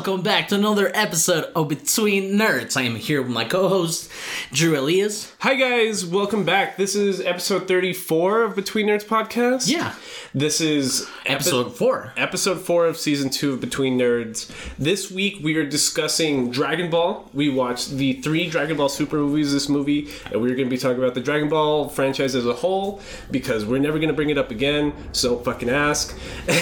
welcome back to another episode of Between Nerds. I am here with my co-host, Drew Elias. Hi guys, welcome back. This is episode 34 of Between Nerds podcast. Yeah. This is Episode 4. Episode 4 of season 2 of Between Nerds. This week we are discussing Dragon Ball. We watched the 3 Dragon Ball Super movies this movie, and we're going to be talking about the Dragon Ball franchise as a whole, because we're never going to bring it up again, so don't fucking ask.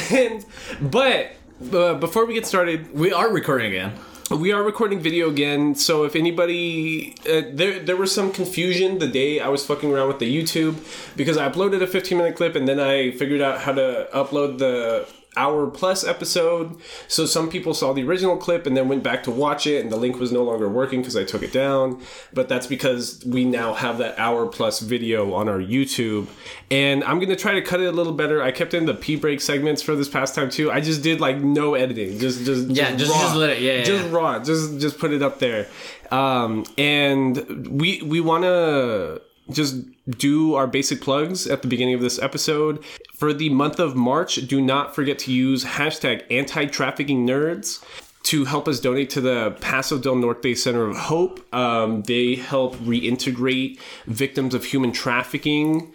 But before we get started, We are recording again. we are recording video again, so if anybody... there was some confusion the day I was fucking around with the YouTube, because I uploaded a 15-minute clip, and then I figured out how to upload the hour-plus episode, so some people saw the original clip and then went back to watch it, and the link was no longer working because I took it down, but that's because we now have that hour-plus video on our YouTube, and I'm going to try to cut it a little better. I kept in the pee-break segments for this past time, too. I just did, like, no editing. Just let it, raw. Just put it up there. And we want to just do our basic plugs at the beginning of this episode. For the month of March, do not forget to use hashtag anti-trafficking-nerds to help us donate to the Paso del Norte Center of Hope. They help reintegrate victims of human trafficking.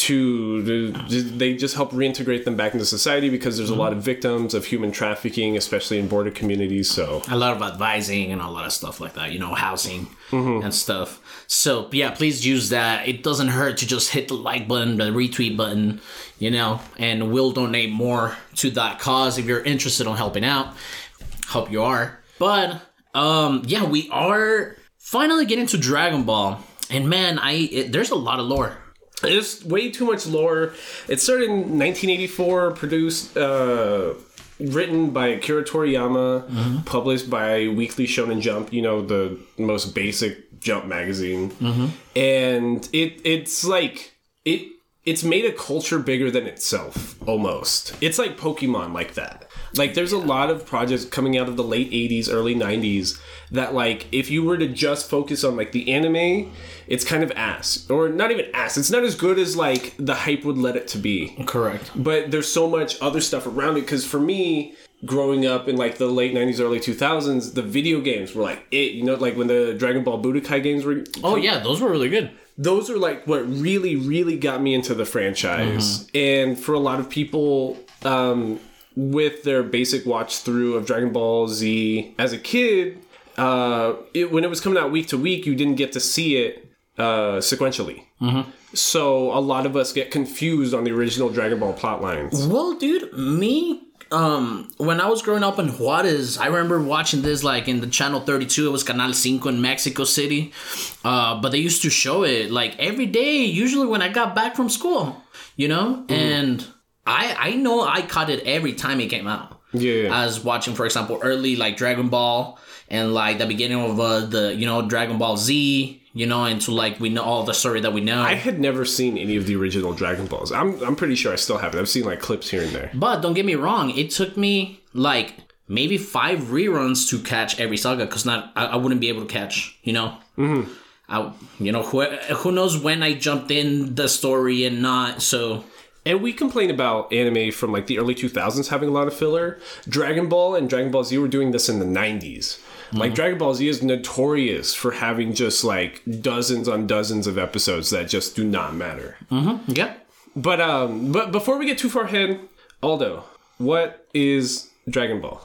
They just help reintegrate them back into society, because there's a lot of victims of human trafficking, especially in border communities. So A lot of advising and a lot of stuff like that, housing and stuff. So, yeah, please use that. It doesn't hurt to just hit the like button, the retweet button, and we'll donate more to that cause if you're interested in helping out. Hope you are. But, we are finally getting to Dragon Ball. And man, there's a lot of lore. There's way too much lore. It started in 1984, produced, written by Akira Toriyama, published by Weekly Shonen Jump, the most basic Jump magazine. And it's like, it's made a culture bigger than itself, almost. It's like Pokemon like that. Like, there's a lot of projects coming out of the late 80s, early 90s that, like, if you were to just focus on, like, the anime, it's kind of ass. Or not even ass. It's not as good as, like, the hype would let it to be. Correct. But there's so much other stuff around it. Because for me, growing up in, like, the late 90s, early 2000s, the video games were, like, it. Like, when the Dragon Ball Budokai games were... Oh, yeah. Those were really good. Those are, like, what really, really got me into the franchise. And for a lot of people... with their basic watch through of Dragon Ball Z as a kid, when it was coming out week to week, you didn't get to see it sequentially. So a lot of us get confused on the original Dragon Ball plot lines. Well, dude, when I was growing up in Juarez, I remember watching this like in the channel 32. It was Canal 5 in Mexico City. But they used to show it like every day, usually when I got back from school, and I know I caught it every time it came out. Yeah. I was watching, for example, early like Dragon Ball and like the beginning of the Dragon Ball Z, into like we know all the story that we know. I had never seen any of the original Dragon Balls. I'm pretty sure I still haven't. I've seen like clips here and there. But don't get me wrong, it took me like maybe 5 reruns to catch every saga, because I wouldn't be able to catch, who knows when I jumped in the story and not, so. And we complain about anime from like the early 2000s having a lot of filler. Dragon Ball and Dragon Ball Z were doing this in the 90s. Like, Dragon Ball Z is notorious for having just like dozens on dozens of episodes that just do not matter. Yeah. But before we get too far ahead, Aldo, what is Dragon Ball?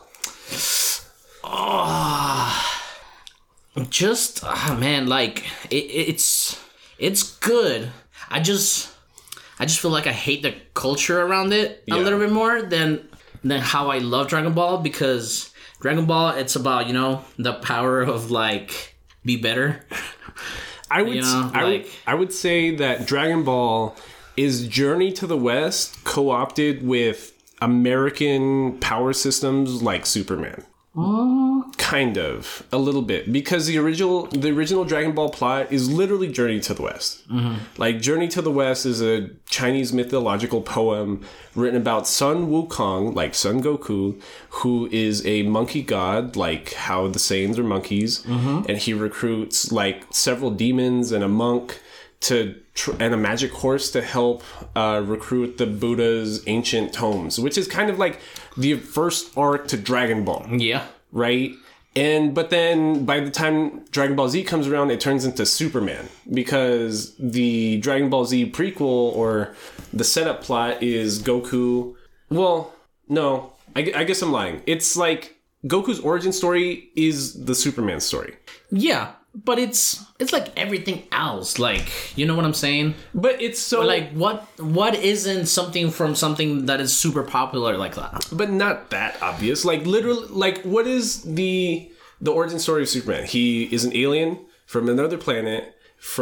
Man, like it's good. I just feel like I hate the culture around it a little bit more than how I love Dragon Ball, because Dragon Ball, it's about, the power of like be better. I would say that Dragon Ball is Journey to the West co-opted with American power systems like Superman. Kind of, a little bit, because the original Dragon Ball plot is literally Journey to the West. Like, Journey to the West is a Chinese mythological poem written about Sun Wukong, like Son Goku, who is a monkey god, like how the Saiyans are monkeys, and he recruits like several demons and a monk and a magic horse to help recruit the Buddha's ancient tomes, which is kind of like the first arc to Dragon Ball. Yeah. right? But then by the time Dragon Ball Z comes around, it turns into Superman, because the Dragon Ball Z prequel, or the setup plot, is Goku. Well, no, I guess I'm lying. It's like Goku's origin story is the Superman story. Yeah, but it's like everything else. Like, you know what I'm saying? But it's so... Like, what isn't something from something that is super popular like that? But not that obvious. Like, literally, like, what is the origin story of Superman? He is an alien from another planet,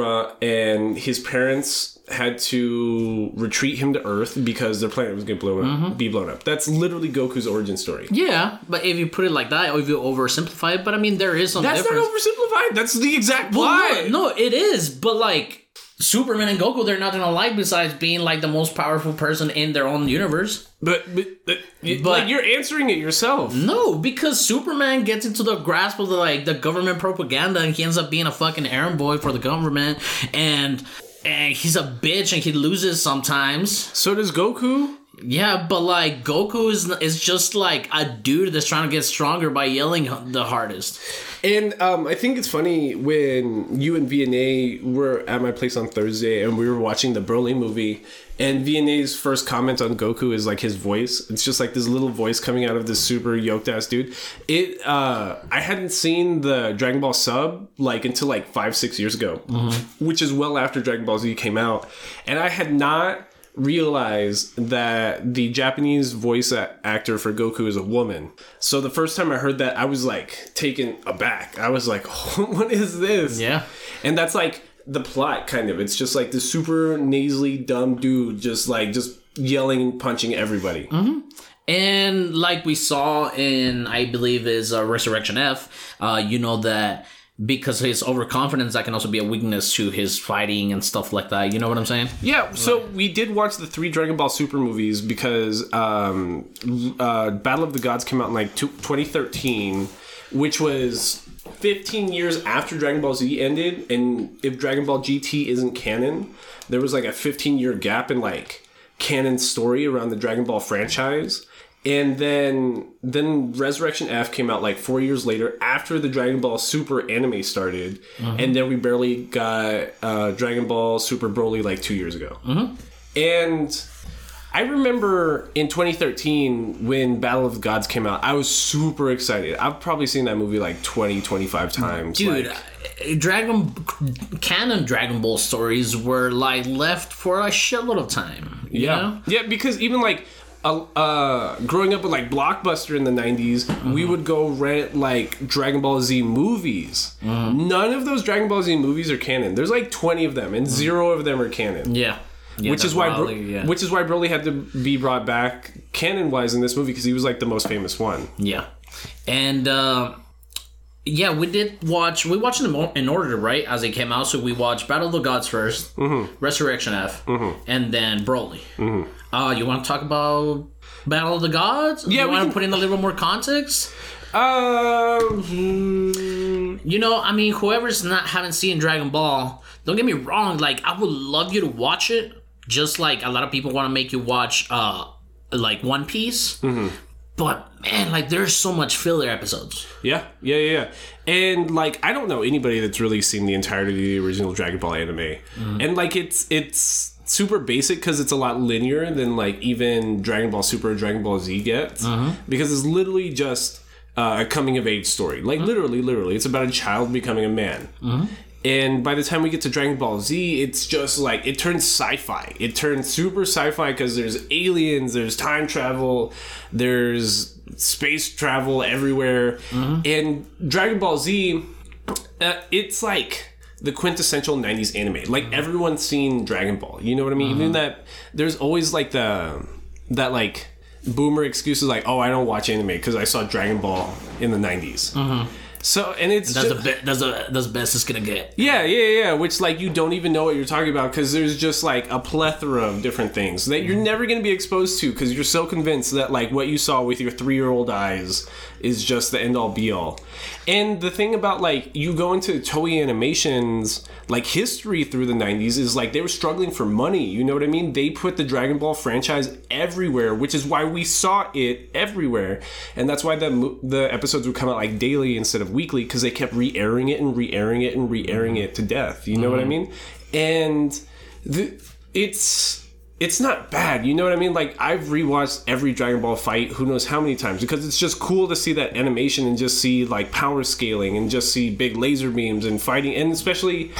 and his parents had to retreat him to Earth because their planet was going to be blown up. That's literally Goku's origin story. Yeah, but if you put it like that, or if you oversimplify it, but I mean, there is some difference. That's not oversimplified. That's the exact plot. Well, no, it is, but like, Superman and Goku, they're nothing alike besides being like the most powerful person in their own universe. But like, you're answering it yourself. No, because Superman gets into the grasp of the government propaganda, and he ends up being a fucking errand boy for the government, and he's a bitch, and he loses sometimes. So does Goku. Yeah, but like, Goku is just like a dude that's trying to get stronger by yelling the hardest. And I think it's funny when you and Vianney were at my place on Thursday and we were watching the Broly movie, and Vianney's first comment on Goku is like his voice. It's just like this little voice coming out of this super yoked ass dude. I hadn't seen the Dragon Ball sub like until like 5-6 years ago, which is well after Dragon Ball Z came out, and I had not realized that the Japanese voice actor for Goku is a woman. So the first time I heard that, I was like taken aback. I was like, oh, what is this? Yeah. And that's like the plot, kind of. It's just like this super nasally dumb dude just yelling, punching everybody. Mm-hmm. And like we saw in, I believe, is Resurrection F, you know that because of his overconfidence, that can also be a weakness to his fighting and stuff like that. You know what I'm saying? Yeah, so we did watch the 3 Dragon Ball Super movies because Battle of the Gods came out in like 2013, which was 15 years after Dragon Ball Z ended. And if Dragon Ball GT isn't canon, there was like a 15-year gap in like canon story around the Dragon Ball franchise. And then Resurrection F came out like 4 years later after the Dragon Ball Super anime started. And then we barely got Dragon Ball Super Broly like 2 years ago. And I remember in 2013 when Battle of the Gods came out, I was super excited. I've probably seen that movie like 20-25 times. Dude, canon Dragon Ball stories were like left for a shitload of time. You know? Yeah, because even like growing up with like Blockbuster in the 90s, we would go rent like Dragon Ball Z movies. None of those Dragon Ball Z movies are canon. There's like 20 of them, and 0 of them are canon. Which is why Broly had to be brought back canon wise in this movie, because he was like the most famous one. And we watched them in order, right, as they came out. So we watched Battle of the Gods first, Resurrection F, and then Broly. You want to talk about Battle of the Gods? Yeah, you want to put in a little more context? You know, I mean, whoever's haven't seen Dragon Ball, don't get me wrong, like, I would love you to watch it, just like a lot of people want to make you watch like One Piece. But man, like, there's so much filler episodes. Yeah. And like, I don't know anybody that's really seen the entirety of the original Dragon Ball anime. And like, it's super basic because it's a lot linear than like even Dragon Ball Super or Dragon Ball Z gets, because it's literally just a coming of age story. Like literally, it's about a child becoming a man. And by the time we get to Dragon Ball Z, it's just like, it turns sci-fi. It turns super sci-fi because there's aliens, there's time travel, there's space travel everywhere. And Dragon Ball Z, it's like the quintessential 90s anime. Like, everyone's seen Dragon Ball. You know what I mean? Even that, there's always like that like boomer excuses like, oh, I don't watch anime because I saw Dragon Ball in the 90s. So, and it's that's the best it's gonna get. Yeah. Which, like, you don't even know what you're talking about because there's just, like, a plethora of different things that you're never going to be exposed to because you're so convinced that, like, what you saw with your 3-year-old eyes is just the end-all be-all. And the thing about, like, you go into Toei Animation's, like, history through the 90s is, like, they were struggling for money. You know what I mean? They put the Dragon Ball franchise everywhere, which is why we saw it everywhere. And that's why the episodes would come out, like, daily instead of weekly, because they kept re-airing it and re-airing it and re-airing it to death. You know what I mean? And it's not bad, you know what I mean? Like, I've rewatched every Dragon Ball fight who knows how many times because it's just cool to see that animation and just see, like, power scaling and just see big laser beams and fighting, and especially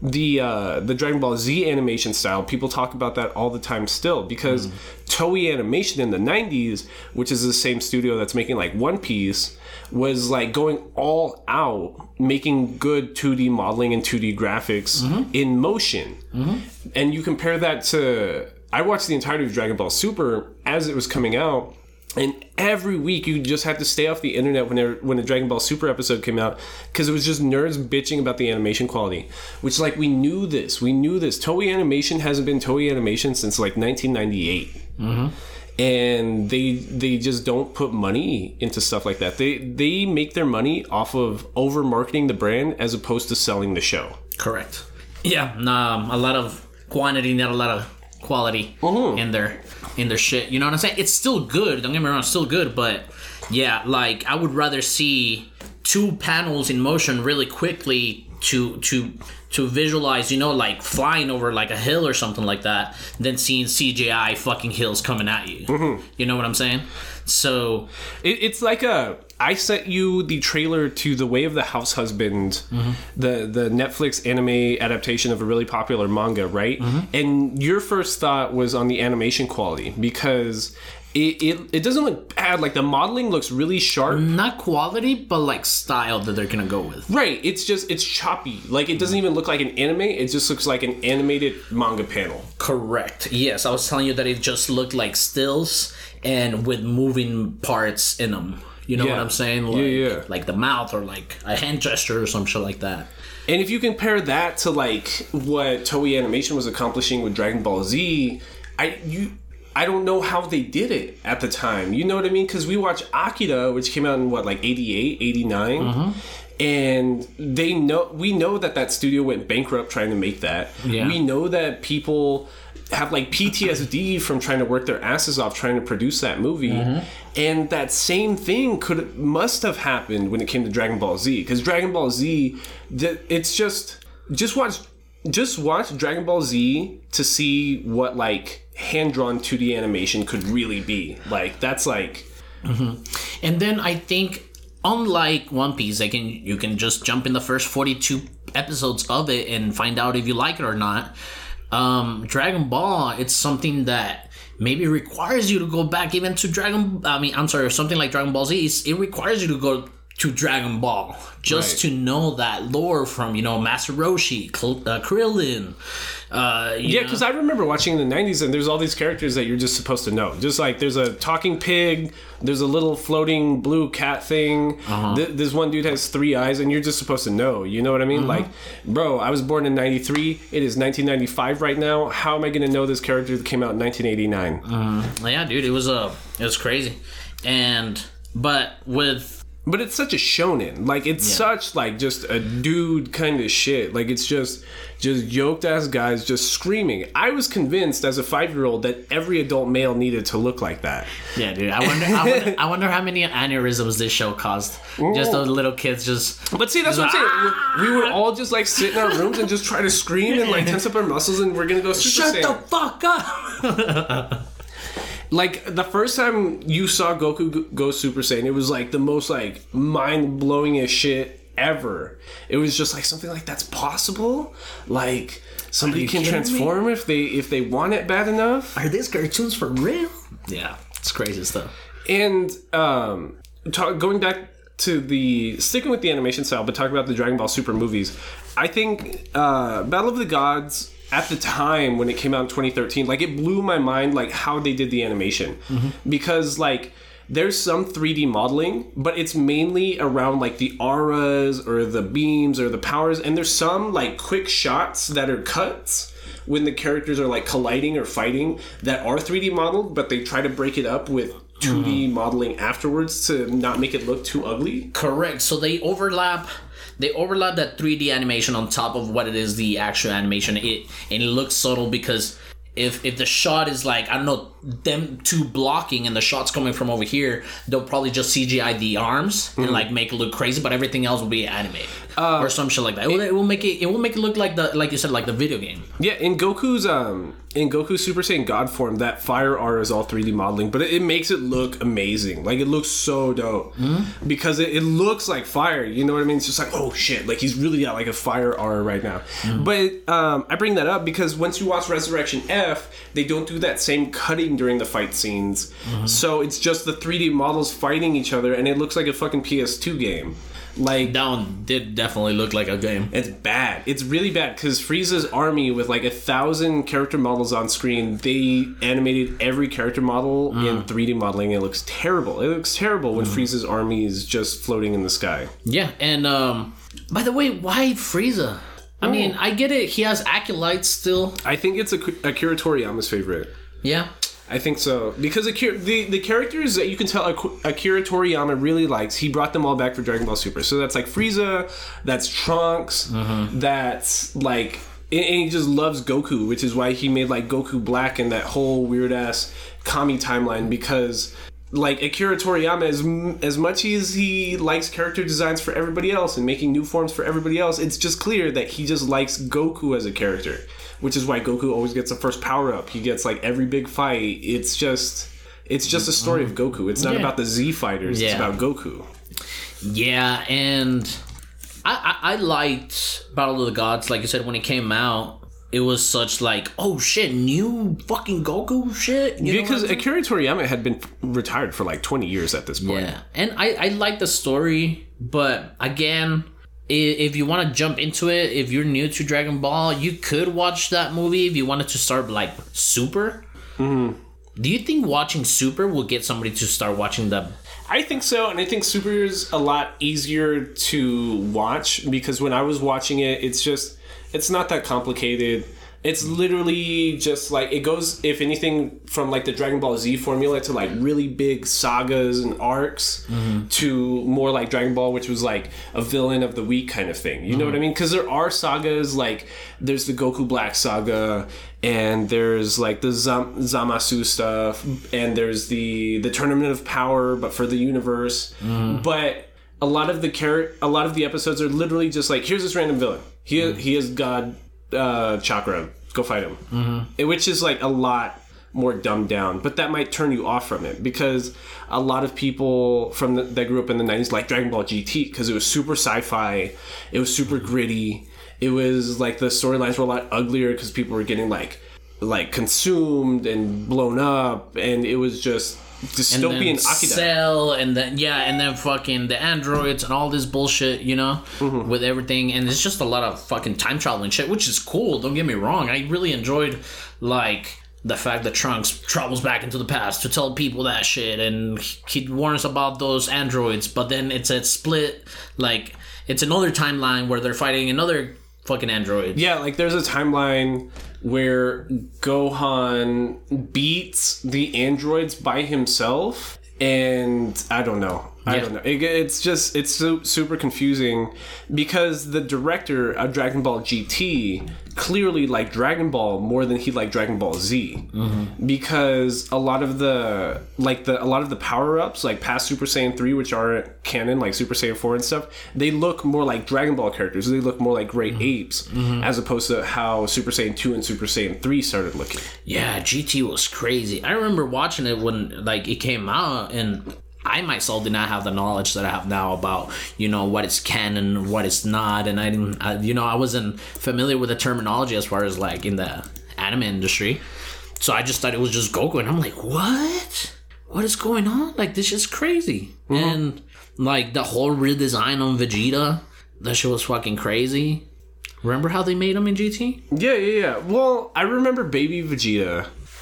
the Dragon Ball Z animation style. People talk about that all the time still because Toei Animation in the 90s, which is the same studio that's making, like, One Piece, was, like, going all out making good 2D modeling and 2D graphics in motion. And you compare that to... I watched the entirety of Dragon Ball Super as it was coming out, and every week you just had to stay off the internet when a Dragon Ball Super episode came out because it was just nerds bitching about the animation quality, which, like, we knew this. Toei Animation hasn't been Toei Animation since, like, 1998. And they just don't put money into stuff like that. They make their money off of over marketing the brand as opposed to selling the show. Correct. Yeah, a lot of quantity, not a lot of quality in their shit. You know what I'm saying? It's still good. Don't get me wrong, it's still good, but yeah, like, I would rather see 2 panels in motion really quickly to visualize, you know, like flying over like a hill or something like that, than seeing CGI fucking hills coming at you. You know what I'm saying? So it's like I sent you the trailer to The Way of the House Husband, the Netflix anime adaptation of a really popular manga, right? And your first thought was on the animation quality because it doesn't look bad. Like, the modeling looks really sharp. Not quality, but like style that they're gonna go with. Right. It's choppy. Like, it doesn't even look like an anime. It just looks like an animated manga panel. Correct. Yes, I was telling you that it just looked like stills and with moving parts in them. You know what I'm saying? Like, like the mouth or like a hand gesture or some shit like that. And if you compare that to, like, what Toei Animation was accomplishing with Dragon Ball Z, I don't know how they did it at the time. You know what I mean? Because we watched Akira, which came out in, what, like 88, 89? And we know that studio went bankrupt trying to make that. Yeah. We know that people have, like, PTSD from trying to work their asses off trying to produce that movie. And that same thing must have happened when it came to Dragon Ball Z. Because Dragon Ball Z, it's just watch Dragon Ball Z to see what, like, hand-drawn 2D animation could really be. Like, that's like... And then I think, unlike One Piece, you can just jump in the first 42 episodes of it and find out if you like it or not. Dragon Ball, it's something that maybe requires you to go back even to something like Dragon Ball Z. It requires you to go to Dragon Ball just to know that lore from, you know, Master Roshi, Krillin. Because I remember watching in the 90s and there's all these characters that you're just supposed to know. Just like there's a talking pig, there's a little floating blue cat thing. This one dude has 3 eyes and you're just supposed to know. You know what I mean? Like, bro, I was born in 93. It is 1995 right now. How am I going to know this character that came out in 1989? Yeah, dude, it was crazy. But it's such a shonen. Like, it's such, like, just a dude kind of shit. Like, it's just yoked-ass guys just screaming. I was convinced as a 5-year-old that every adult male needed to look like that. Yeah, dude. I wonder how many aneurysms this show caused. Just those little kids just... But see, that's what I'm saying. We would all just, like, sit in our rooms and just try to scream and, like, tense up our muscles and we're gonna go Super Saiyan. Shut the fuck up! Like, the first time you saw Goku go Super Saiyan, it was, like, the most, like, mind-blowing-ish shit ever. It was just, like, something like, that's possible? Like, somebody can transform if they want it bad enough? Are these cartoons for real? Yeah, it's crazy stuff. And, going back to sticking with the animation style, but talking about the Dragon Ball Super movies, I think, Battle of the Gods... At the time when it came out in 2013, like, it blew my mind, like, how they did the animation. Because, like, there's some 3D modeling, but it's mainly around like the auras or the beams or the powers, and there's some like quick shots that are cuts when the characters are like colliding or fighting that are 3D modeled, but they try to break it up with 2D modeling afterwards to not make it look too ugly. Correct. So they overlap that 3D animation on top of what it is the actual animation. And it looks subtle because if the shot is like, I don't know, them two blocking and the shot's coming from over here, they'll probably just CGI the arms and like make it look crazy, but everything else will be animated or some shit like that. It will make it look like like you said, like the video game. Yeah, in Goku's Super Saiyan God form, that fire art is all 3D modeling, but it makes it look amazing. Like, it looks so dope because it looks like fire. You know what I mean? It's just like, oh shit, like he's really got like a fire aura right now. But I bring that up because once you watch Resurrection F, they don't do that same cutting during the fight scenes. So it's just the 3D models fighting each other, and it looks like a fucking PS2 game. Like, that one did definitely look like a game. It's bad. It's really bad because Frieza's army with like 1,000 character models on screen, they animated every character model in 3D modeling. It looks terrible. It looks terrible when Frieza's army is just floating in the sky. Yeah, and by the way, why Frieza? I mean, I get it. He has acolytes still. I think it's Akira Toriyama's favorite. Yeah. I think so. Because the characters that you can tell Akira Toriyama really likes, he brought them all back for Dragon Ball Super. So that's like Frieza, that's Trunks, that's like... And he just loves Goku, which is why he made like Goku Black and that whole weird-ass Kami timeline, because... Like, Akira Toriyama, as much as he likes character designs for everybody else and making new forms for everybody else, it's just clear that he just likes Goku as a character. Which is why Goku always gets the first power-up. He gets, like, every big fight. It's just a story of Goku. It's not about the Z Fighters. It's about Goku. Yeah, and I liked Battle of the Gods. Like you said, when it came out, it was such like, oh shit, new fucking Goku shit. Because Akira Toriyama had been retired for like 20 years at this point. Yeah, and I like the story, but again, if you want to jump into it, if you're new to Dragon Ball, you could watch that movie if you wanted to start like Super. Do you think watching Super will get somebody to start watching the... I think so, and I think Super is a lot easier to watch because when I was watching it, it's not that complicated. It's literally just like, it goes, if anything, from like the Dragon Ball Z formula to like really big sagas and arcs to more like Dragon Ball, which was like a villain of the week kind of thing. You know what I mean? Because there are sagas, like there's the Goku Black saga, and there's like the Zamasu stuff, and there's the Tournament of Power, but for the universe. But a lot of the episodes are literally just like, here's this random villain. He is God Chakra. Go fight him. Which is like a lot more dumbed down, but that might turn you off from it because a lot of people that grew up in the 90s like Dragon Ball GT because it was super sci-fi. It was super gritty. It was like the storylines were a lot uglier because people were getting like consumed and blown up, and it was just dystopian Akira. Cell, and then fucking the androids and all this bullshit, you know, with everything, and it's just a lot of fucking time traveling shit, which is cool. Don't get me wrong. I really enjoyed like the fact that Trunks travels back into the past to tell people that shit, and he warns about those androids. But then it's a split, like it's another timeline where they're fighting another fucking android. Yeah, like there's a timeline where Gohan beats the androids by himself, and I don't know. It's so super confusing because the director of Dragon Ball GT clearly liked Dragon Ball more than he liked Dragon Ball Z, because a lot of the power-ups, like past Super Saiyan 3, which are canon, like Super Saiyan 4 and stuff, they look more like Dragon Ball characters. They look more like great apes, as opposed to how Super Saiyan 2 and Super Saiyan 3 started looking. Yeah, GT was crazy. I remember watching it when like it came out, and I myself did not have the knowledge that I have now about, you know, what is canon, what is not, and I wasn't familiar with the terminology as far as like in the anime industry, so I just thought it was just Goku, and I'm like, what is going on? Like, this is crazy. And like the whole redesign on Vegeta, that shit was fucking crazy. Remember how they made him in GT? Yeah. Well, I remember Baby Vegeta.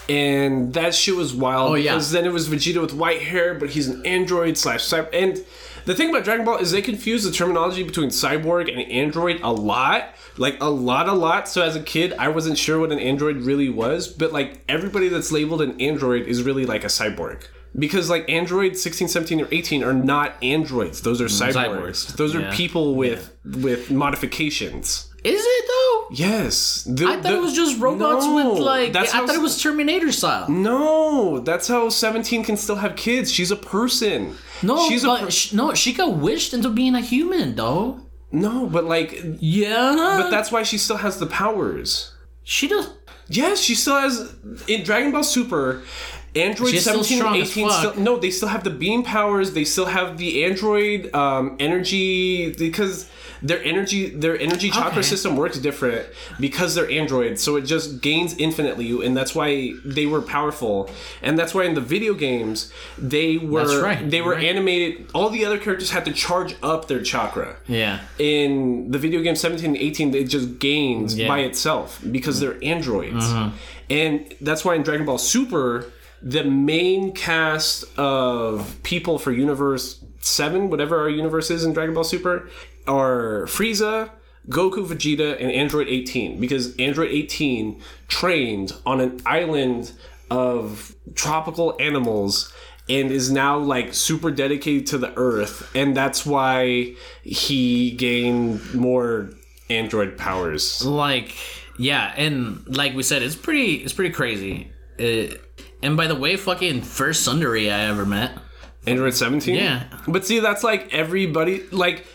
And that shit was wild because then it was Vegeta with white hair, but he's an android / cyborg. And the thing about Dragon Ball is they confuse the terminology between cyborg and android a lot. Like, a lot. So as a kid, I wasn't sure what an android really was. But, like, everybody that's labeled an android is really, like, a cyborg. Because, like, Android 16, 17, or 18 are not androids. Those are cyborgs. Those are people with modifications. Is it though? Yes. I thought it was just robots with like. I thought it was Terminator style. No, that's how 17 can still have kids. She's a person. No, she got wished into being a human, though. No, but like. Yeah. But that's why she still has the powers. She does. Yes, she still has. In Dragon Ball Super, Android 17 and 18 still. They still have the beam powers. They still have the android energy because. Their energy chakra system works different because they're androids, so it just gains infinitely, and that's why they were powerful. And that's why in the video games they were animated. All the other characters had to charge up their chakra. Yeah. In the video game 17 and 18, it just gains by itself because they're androids. Mm-hmm. And that's why in Dragon Ball Super, the main cast of people for Universe 7, whatever our universe is in Dragon Ball Super, are Frieza, Goku, Vegeta, and Android 18. Because Android 18 trained on an island of tropical animals and is now like super dedicated to the Earth. And that's why he gained more android powers. Like, yeah, and like we said, it's pretty crazy. And by the way, fucking first Sundari I ever met. Android 17? Yeah. But see, that's like everybody's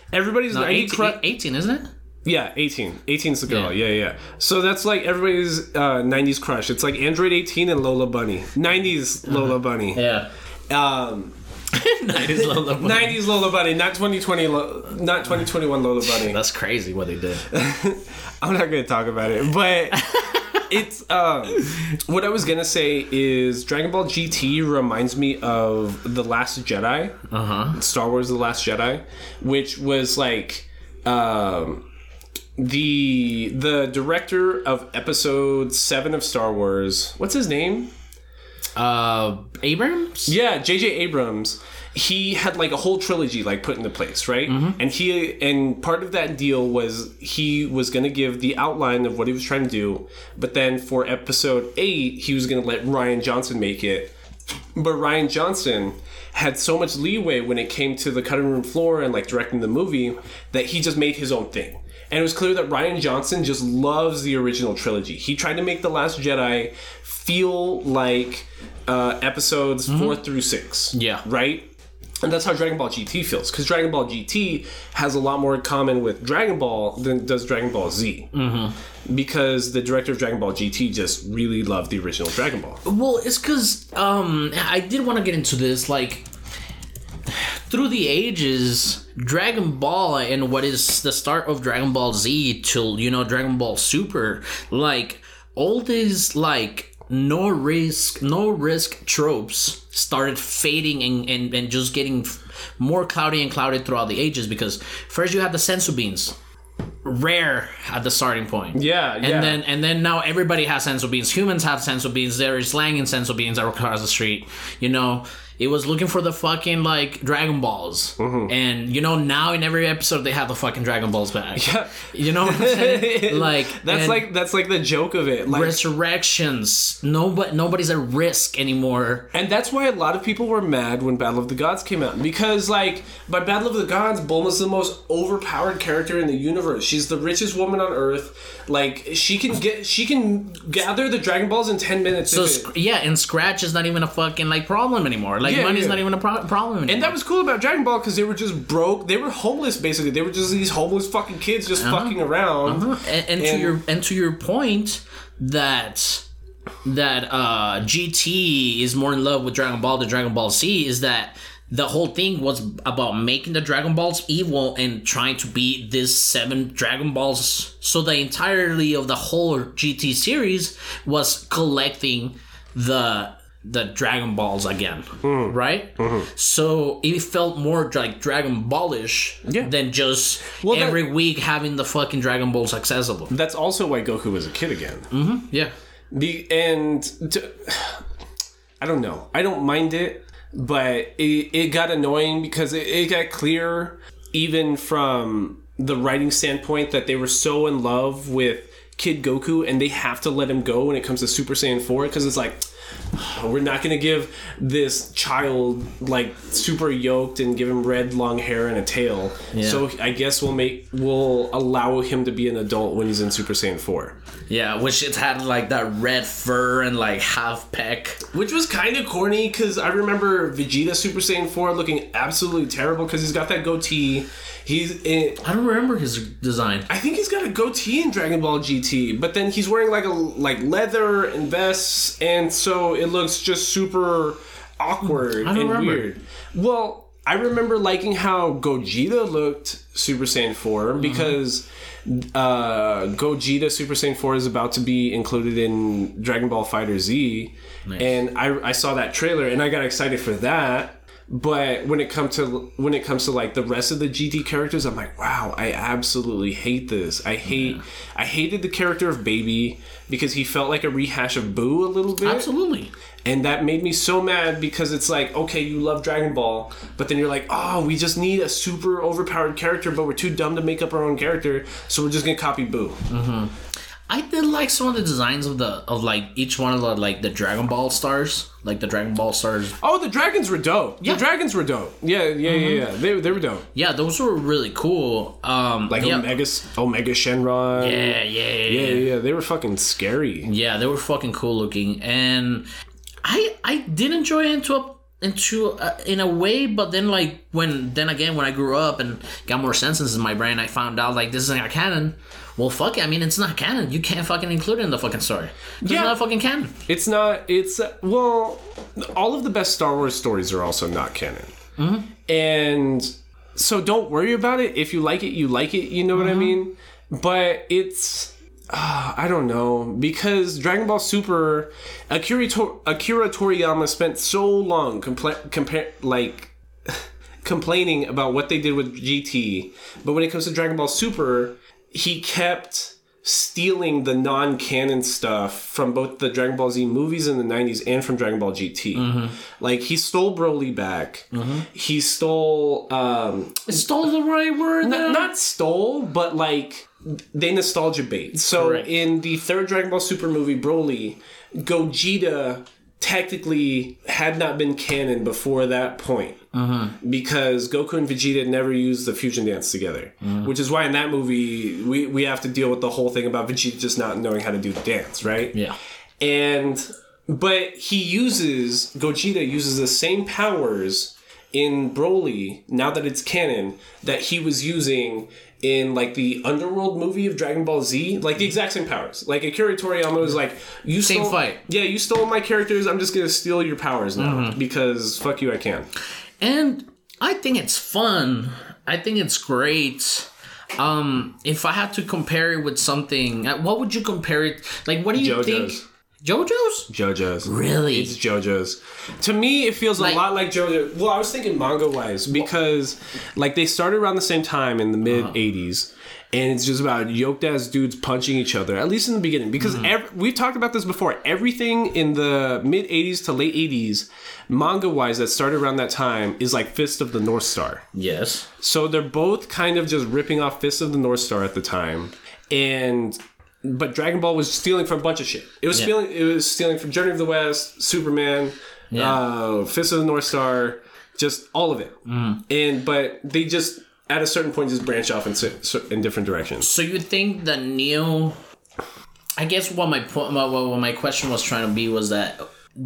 18, isn't it? Yeah, 18. 18's the girl. Yeah. So that's like everybody's 90s crush. It's like Android 18 and Lola Bunny. 90s Lola Bunny. Yeah. 90s Lola Bunny. 90s Lola Bunny, not 2021 Lola Bunny. That's crazy what they did. I'm not going to talk about it, but it's what I was going to say is Dragon Ball GT reminds me of The Last Jedi. Uh-huh. Star Wars The Last Jedi, which was like the director of episode 7 of Star Wars. What's his name? Abrams? Yeah, J.J. Abrams. He had like a whole trilogy like put into place, right? Mm-hmm. And part of that deal was he was going to give the outline of what he was trying to do, but then for episode 8 he was going to let Rian Johnson make it. But Rian Johnson had so much leeway when it came to the cutting room floor and like directing the movie that he just made his own thing. And it was clear that Rian Johnson just loves the original trilogy. He tried to make The Last Jedi feel like episodes 4 through 6. Yeah. Right? And that's how Dragon Ball GT feels. Because Dragon Ball GT has a lot more in common with Dragon Ball than does Dragon Ball Z. Mm-hmm. Because the director of Dragon Ball GT just really loved the original Dragon Ball. Well, it's because I did want to get into this. Like, through the ages, Dragon Ball and what is the start of Dragon Ball Z till, Dragon Ball Super, like, all these, like, no risk tropes started fading and just getting more cloudy and clouded throughout the ages, because first you had the sensu beans, rare at the starting point. And then now everybody has sensu beans. Humans have sensu beans. There is slanging sensu beans across the street. It was looking for the fucking, like, Dragon Balls. Mm-hmm. And, now in every episode they have the fucking Dragon Balls back. Yeah. You know what I'm saying? Like, that's like the joke of it. Like, resurrections. Nobody's at risk anymore. And that's why a lot of people were mad when Battle of the Gods came out. Because, like, by Battle of the Gods, Bulma's the most overpowered character in the universe. She's the richest woman on Earth. Like, she can gather the Dragon Balls in 10 minutes. So, and Scratch is not even a fucking, like, problem anymore. Like, money's not even a problem anymore. And that was cool about Dragon Ball because they were just broke. They were homeless, basically. They were just these homeless fucking kids just fucking around. And to your point that GT is more in love with Dragon Ball than Dragon Ball Z, is that the whole thing was about making the Dragon Balls evil and trying to beat these 7 Dragon Balls. So the entirety of the whole GT series was collecting the Dragon Balls again, right? Mm-hmm. So it felt more like Dragon Ball-ish than just every week having the fucking Dragon Balls accessible. That's also why Goku was a kid again. Mm-hmm. Yeah. I don't know. I don't mind it, but it got annoying because it got clear, even from the writing standpoint, that they were so in love with Kid Goku and they have to let him go when it comes to Super Saiyan 4, because it's like, we're not going to give this child like super yoked and give him red long hair and a tail. Yeah. So I guess we'll allow him to be an adult when he's in Super Saiyan 4. Yeah, which it had like that red fur and like half peck, which was kind of corny because I remember Vegeta Super Saiyan 4 looking absolutely terrible because he's got that goatee. I don't remember his design. I think he's got a goatee in Dragon Ball GT, but then he's wearing like leather and vests, and so it looks just super awkward and weird. Well, I remember liking how Gogeta looked Super Saiyan 4 because Gogeta Super Saiyan 4 is about to be included in Dragon Ball FighterZ, nice. And I saw that trailer and I got excited for that. But when it comes to like the rest of the GT characters, I'm like, wow, I absolutely hate this. I hated the character of Baby because he felt like a rehash of Boo a little bit. Absolutely. And that made me so mad because it's like, okay, you love Dragon Ball, but then you're like, oh, we just need a super overpowered character, but we're too dumb to make up our own character, so we're just gonna copy Boo. Mm-hmm. I did like some of the designs of like each one of the Dragon Ball stars, like the Dragon Ball stars. Oh, the dragons were dope. Yeah. The dragons were dope. Yeah. They were dope. Yeah, those were really cool. Omega Shenron. Yeah. They were fucking scary. Yeah, they were fucking cool looking, and I did enjoy it in a way, but then when I grew up and got more senses in my brain, I found out like this is not canon. Well, fuck it. I mean, it's not canon. You can't fucking include it in the fucking story. It's not fucking canon. It's not. It's well, all of the best Star Wars stories are also not canon, and so don't worry about it. If you like it, you like it. You know what I mean? But it's. I don't know, because Dragon Ball Super, Akira Toriyama spent so long complaining about what they did with GT, but when it comes to Dragon Ball Super, he kept stealing the non-canon stuff from both the Dragon Ball Z movies in the 90s and from Dragon Ball GT. Like, he stole Broly back. He stole... stole the right word? Not stole, but like... they nostalgia bait. So correct. In the third Dragon Ball Super movie, Broly, Gogeta technically had not been canon before that point. Because Goku and Vegeta never used the fusion dance together. Which is why in that movie, we have to deal with the whole thing about Vegeta just not knowing how to do the dance, right? Yeah. But Gogeta uses the same powers in Broly, now that it's canon, that he was using in like the Underworld movie of Dragon Ball Z, like the exact same powers. Like Akira Toriyama was like, you stole my characters, I'm just gonna steal your powers now because fuck you, I can. And I think it's fun. I think it's great. If I had to compare it with something, what would you compare it? Like, what do you think? JoJo's? Really? It's JoJo's. To me, it feels a lot like JoJo. Well, I was thinking manga-wise because, like, they started around the same time in the mid-'80s, and it's just about yoked-ass dudes punching each other, at least in the beginning. Because we've talked about this before. Everything in the mid-'80s to late '80s, manga-wise, that started around that time is like Fist of the North Star. Yes. So they're both kind of just ripping off Fist of the North Star at the time, but Dragon Ball was stealing from a bunch of shit. It was stealing from Journey of the West, Superman, Fist of the North Star, just all of it. But they just at a certain point just branch off in different directions. So you think that Neo? I guess what my question was trying to be was that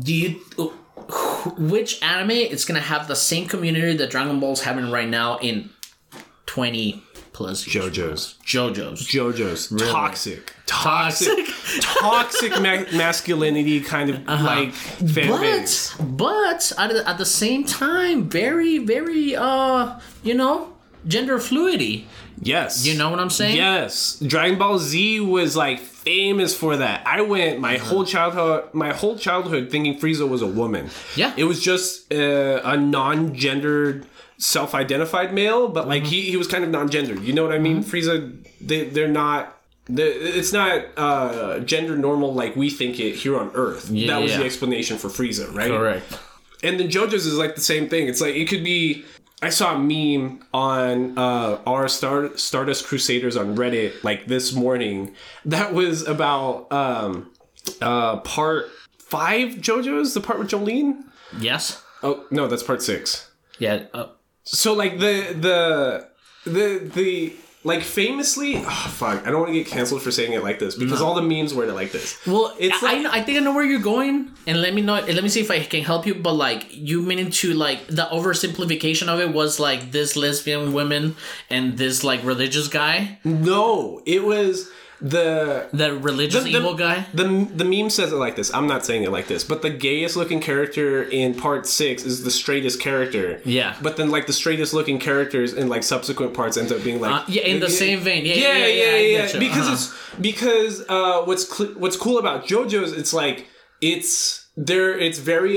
which anime is gonna have the same community that Dragon Ball's having right now in 20 plus years? JoJo's. Really? Toxic masculinity kind of like fan base. But at the same time, very, very, gender fluidity. Yes. You know what I'm saying? Yes. Dragon Ball Z was like famous for that. I went my whole childhood thinking Frieza was a woman. Yeah. It was just a non-gendered self-identified male, but like he was kind of non-gendered. You know what I mean? Frieza, they're not It's not gender normal like we think it here on Earth. That was the explanation for Frieza, right? Correct. And then JoJo's is like the same thing. It's like, it could be... I saw a meme on our Stardust Crusaders on Reddit like this morning that was about part 5 JoJo's, the part with Jolene. Yes. Oh no, that's part 6. Yeah. So like the like famously, fuck, I don't want to get canceled for saying it like this because all the memes were like this. Well, it's like, I think I know where you're going, and let me see if I can help you. But like, you meaning to like the oversimplification of it was like this lesbian woman and this like religious guy. No, it was the religious evil guy. The meme says it like this. I'm not saying it like this, but the gayest looking character in part 6 is the straightest character. Yeah. But then like the straightest looking characters in like subsequent parts ends up being like in the same vein. Yeah. Because what's cool about JoJo's, it's like it's very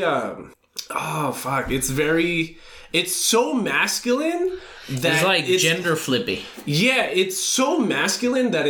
it's so masculine that it's like gender flippy. Yeah, it's so masculine that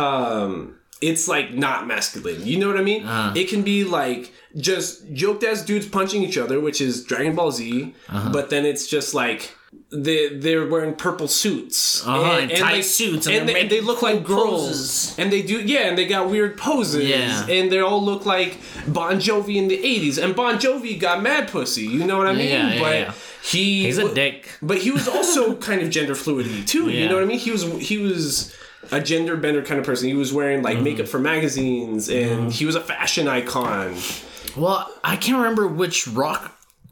it's like not masculine. You know what I mean? It can be like just joked ass dudes punching each other, which is Dragon Ball Z, but then it's just like they're wearing purple suits and tight suits, and they look like girls, and they do and they got weird poses, and they all look like Bon Jovi in the 80s, and Bon Jovi got mad pussy, you know what I mean? But he's a dick, but he was also kind of gender fluidity too, you know what I mean? He was a gender bender kind of person. He was wearing like makeup for magazines, and he was a fashion icon. Well, I can't remember which rock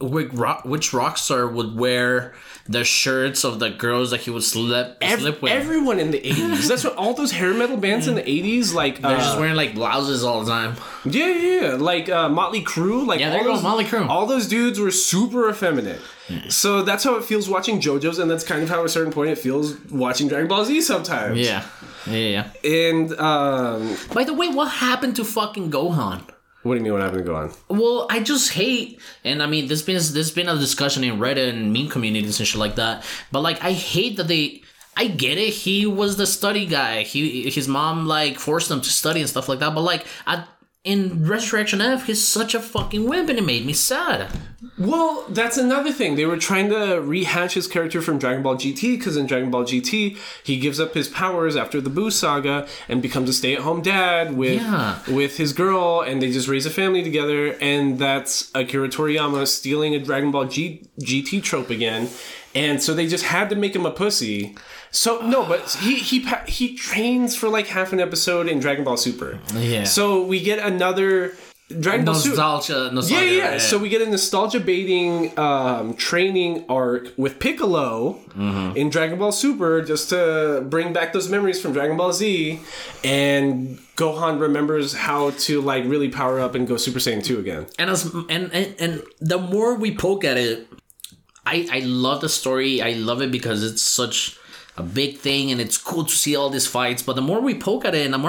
star would wear the shirts of the girls that he would slip with. Everyone in the 80s. That's what all those hair metal bands in the 80s, like... They're just wearing, like, blouses all the time. Yeah. Like, Motley Crue. Like, there you go, Motley Crue. All those dudes were super effeminate. So that's how it feels watching JoJo's, and that's kind of how at a certain point it feels watching Dragon Ball Z sometimes. Yeah. And, by the way, what happened to fucking Gohan? What do you mean what happened to Gohan? Well, I just hate, and I mean, there's been a discussion in Reddit and meme communities and shit like that, but like, I hate that I get it, he was the study guy, his mom like forced him to study and stuff like that, but like, in Resurrection F, he's such a fucking wimp, and it made me sad. Well, that's another thing. They were trying to rehash his character from Dragon Ball GT, because in Dragon Ball GT, he gives up his powers after the Buu saga and becomes a stay-at-home dad with his girl, and they just raise a family together, and that's Akira Toriyama stealing a Dragon Ball GT trope again. And so they just had to make him a pussy. So no, but he trains for like half an episode in Dragon Ball Super. Yeah. So we get another Dragon Ball Super. Nostalgia. Yeah. So we get a nostalgia baiting training arc with Piccolo in Dragon Ball Super, just to bring back those memories from Dragon Ball Z, and Gohan remembers how to like really power up and go Super Saiyan 2 again. And the more we poke at it, I love the story. I love it because it's such a big thing, and it's cool to see all these fights. But the more we poke at it, and the more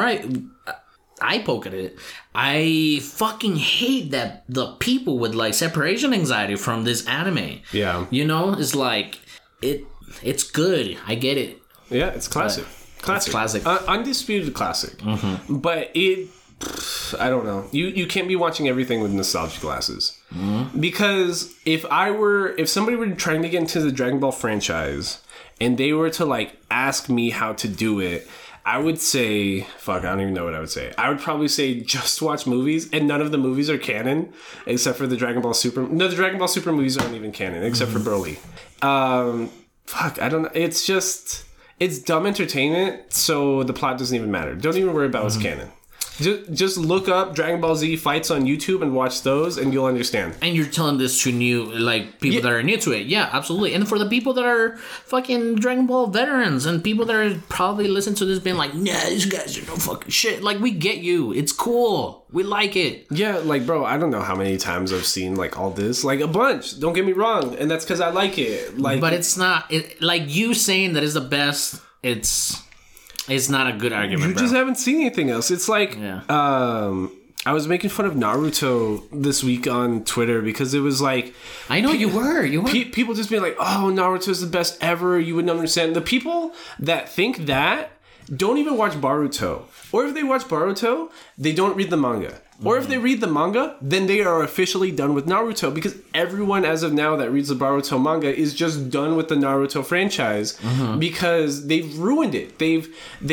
I poke at it, I fucking hate that the people with like separation anxiety from this anime. Yeah, you know, it's like it's good. I get it. Yeah, it's classic. It's classic. Undisputed classic. But I don't know. You can't be watching everything with nostalgia glasses. Because if somebody were trying to get into the Dragon Ball franchise and they were to like ask me how to do it, I would say, I don't even know what I would say. I would probably say just watch movies, and none of the movies are canon except for the Dragon Ball Super. No, the Dragon Ball Super movies aren't even canon except for Broly. I don't know. It's just, it's dumb entertainment, so the plot doesn't even matter. Don't even worry about what's canon. Just look up Dragon Ball Z fights on YouTube and watch those, and you'll understand. And you're telling this to people that are new to it. Yeah, absolutely. And for the people that are fucking Dragon Ball veterans, and people that are probably listening to this being like, nah, these guys are no fucking shit. Like, we get you. It's cool. We like it. Yeah, like, bro, I don't know how many times I've seen, like, all this. Like, a bunch. Don't get me wrong. And that's because I like it. Like, but it's not... like, you saying that is the best, it's not a good argument, You just haven't seen anything else. It's like... Yeah. I was making fun of Naruto this week on Twitter because it was like... I know you were. People just being like, oh, Naruto is the best ever. You wouldn't understand. The people that think that don't even watch Boruto. Or if they watch Boruto, they don't read the manga. Or if they read the manga, then they are officially done with Naruto, because everyone as of now that reads the Boruto manga is just done with the Naruto franchise because they've ruined it. They've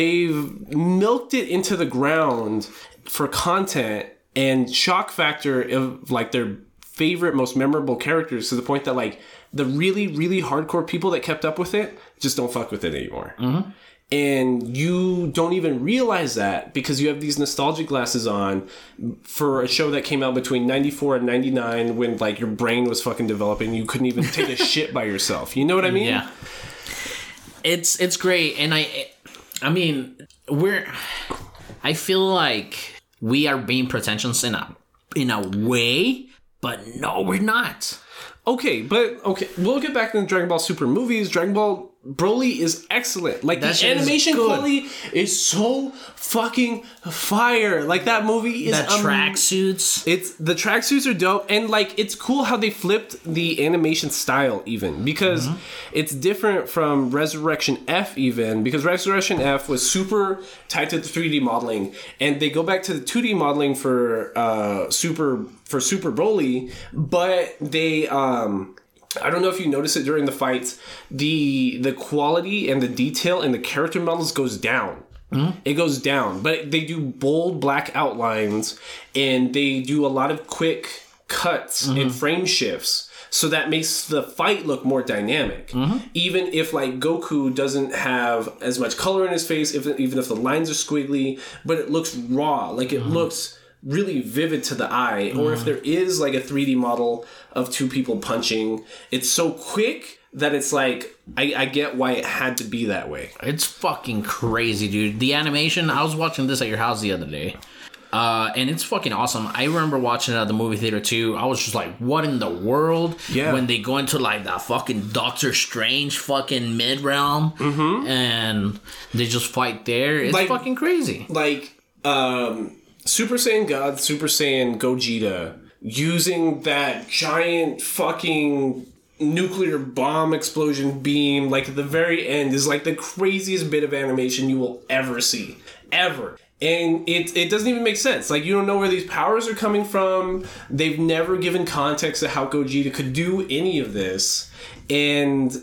milked it into the ground for content and shock factor of like their favorite, most memorable characters, to the point that like the really, really hardcore people that kept up with it just don't fuck with it anymore. And you don't even realize that because you have these nostalgic glasses on for a show that came out between 94 and 99 when like your brain was fucking developing. You couldn't even take a shit by yourself. You know what I mean? Yeah. It's great. And I mean, I feel like we are being pretentious in a way, but no, we're not. Okay, we'll get back to the Dragon Ball Super movies. Dragon Ball Broly is excellent. Like, the animation quality is so fucking fire. Like, that movie is... The tracksuits. The tracksuits are dope. And, like, it's cool how they flipped the animation style, even. Because it's different from Resurrection F, even. Because Resurrection F was super tied to the 3D modeling. And they go back to the 2D modeling for Super Broly. But they... I don't know if you notice it during the fights, the quality and the detail in the character models goes down. It goes down, but they do bold black outlines and they do a lot of quick cuts and frame shifts. So that makes the fight look more dynamic. Even if like Goku doesn't have as much color in his face, even if the lines are squiggly, but it looks raw. Like it looks really vivid to the eye. Or if there is like a 3D model of two people punching, it's so quick that it's like, I get why it had to be that way. It's fucking crazy, dude. The animation, I was watching this at your house the other day. And it's fucking awesome. I remember watching it at the movie theater too. I was just like, what in the world? Yeah. When they go into like that fucking Doctor Strange fucking mid-realm and they just fight there. It's like, fucking crazy. Like, Super Saiyan God, Super Saiyan Gogeta, using that giant fucking nuclear bomb explosion beam, like at the very end, is like the craziest bit of animation you will ever see. Ever. And it doesn't even make sense. Like, you don't know where these powers are coming from. They've never given context to how Gogeta could do any of this. And...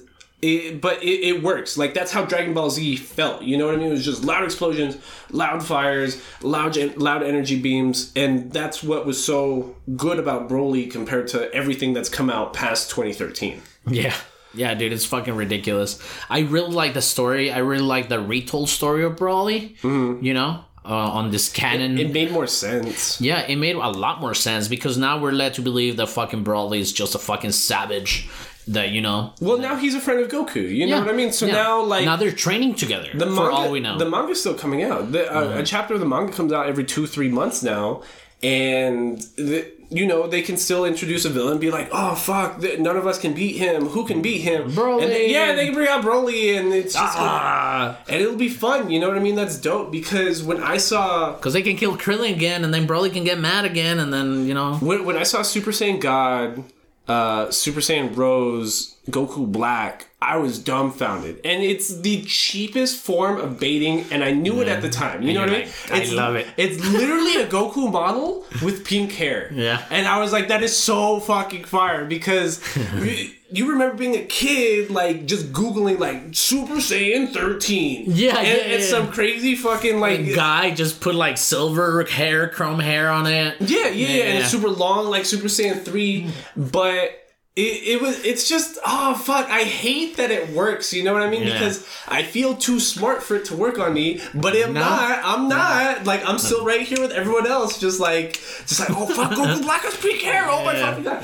It works. Like, that's how Dragon Ball Z felt. You know what I mean? It was just loud explosions, loud fires, loud energy beams, and that's what was so good about Broly compared to everything that's come out past 2013. Yeah. Yeah, dude, it's fucking ridiculous. I really like the story. I really like the retold story of Broly, you know? On this canon. It made more sense. Yeah, it made a lot more sense because now we're led to believe that fucking Broly is just a fucking savage. That, you know. Well, now he's a friend of Goku. You know what I mean? So now, like, now they're training together. For all we know, the manga's still coming out. A chapter of the manga comes out every 2-3 months now, and you know, they can still introduce a villain and be like, oh fuck, none of us can beat him. Who can beat him? Broly. And they can bring out Broly, and it's just and it'll be fun. You know what I mean? That's dope because when I saw, because they can kill Krillin again, and then Broly can get mad again, and then, you know, when I saw Super Saiyan God, Super Saiyan Rose, Goku Black, I was dumbfounded. And it's the cheapest form of baiting, and I knew it at the time. You know what I mean? I love it. It's literally a Goku model with pink hair. Yeah. And I was like, that is so fucking fire, because you remember being a kid, like, just Googling, like, Super Saiyan 13. And some crazy fucking, like... A guy just put, like, silver hair, chrome hair on it. Yeah. And it's super long, like Super Saiyan 3, but... It's just, oh fuck, I hate that it works, you know what I mean? Because I feel too smart for it to work on me, but I'm not. Like, I'm still right here with everyone else, just like, oh fuck, Goku Black has pink hair, oh my fucking god.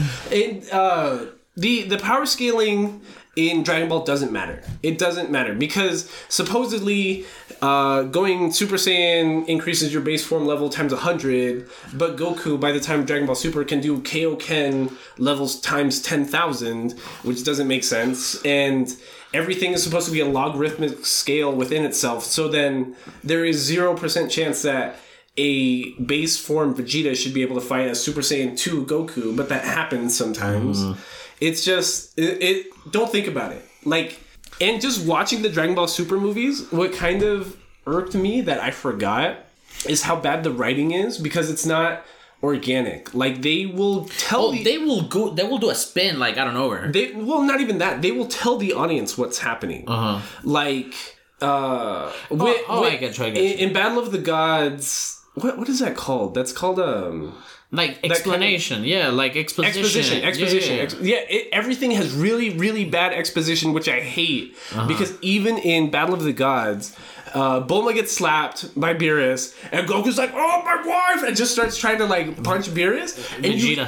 And the power scaling in Dragon Ball doesn't matter. It doesn't matter because supposedly going Super Saiyan increases your base form level times 100, but Goku, by the time Dragon Ball Super, can do Kaioken levels times 10,000, which doesn't make sense. And everything is supposed to be a logarithmic scale within itself. So then there is 0% chance that a base form Vegeta should be able to fight a Super Saiyan 2 Goku, but that happens sometimes. It's just, don't think about it. Like, and just watching the Dragon Ball Super movies, what kind of irked me that I forgot is how bad the writing is, because it's not organic. Like, they will tell they will do a spin, like, I don't know where. Not even that. They will tell the audience what's happening. Like, I get you. In Battle of the Gods, what is that called? That's called like explanation, kind of, like exposition. Everything has really, really bad exposition, which I hate, because even in Battle of the Gods, Bulma gets slapped by Beerus, and Goku's like, "Oh, my wife!" and just starts trying to like punch Beerus. Vegeta.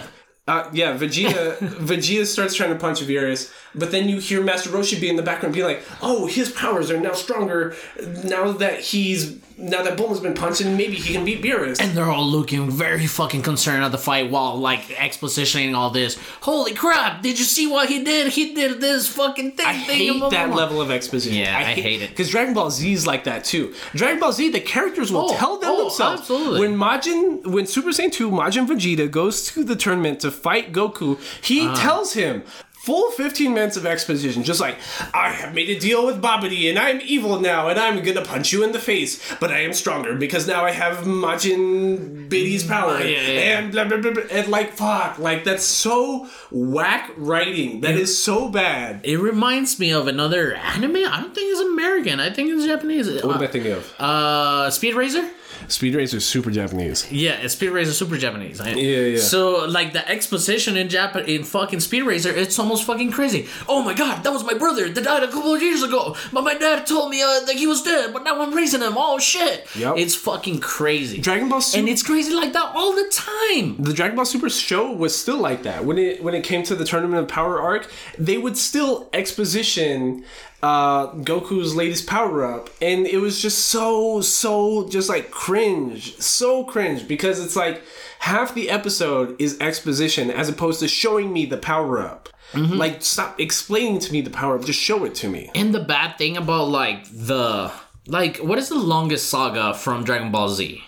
Vegeta starts trying to punch Beerus, but then you hear Master Roshi be in the background be like, "Oh, his powers are now stronger now that Bulma's been punched, and maybe he can beat Beerus." And they're all looking very fucking concerned at the fight while like expositioning all this. Holy crap! Did you see what he did? He did this fucking thing. I hate that level of exposition. Yeah, I hate it, because Dragon Ball Z is like that too. Dragon Ball Z, the characters will tell them themselves. Absolutely. When Super Saiyan 2 Majin Vegeta goes to the tournament to fight Goku, he tells him full 15 minutes of exposition, just like, "I have made a deal with Babidi, and I'm evil now, and I'm gonna punch you in the face, but I am stronger because now I have Majin Bidi's power," and blah, blah, blah, blah. And like, fuck, like, that's so whack writing. That is so bad. It reminds me of another anime. I don't think it's American. I think it's Japanese. What am I thinking of? Speed Racer? Speed Racer is super Japanese. Yeah, Speed Racer is super Japanese. Yeah. So, like, the exposition in fucking Speed Racer, it's almost fucking crazy. "Oh my god, that was my brother that died a couple of years ago. But my dad told me that he was dead, but now I'm raising him. Oh shit." Yep. It's fucking crazy. Dragon Ball Super. And it's crazy like that all the time. The Dragon Ball Super show was still like that. When it came to the Tournament of Power arc, they would still exposition Goku's latest power up, and it was just so just like cringe, because it's like half the episode is exposition as opposed to showing me the power up. Like, stop explaining to me the power up, just show it to me. And the bad thing about what is the longest saga from Dragon Ball Z?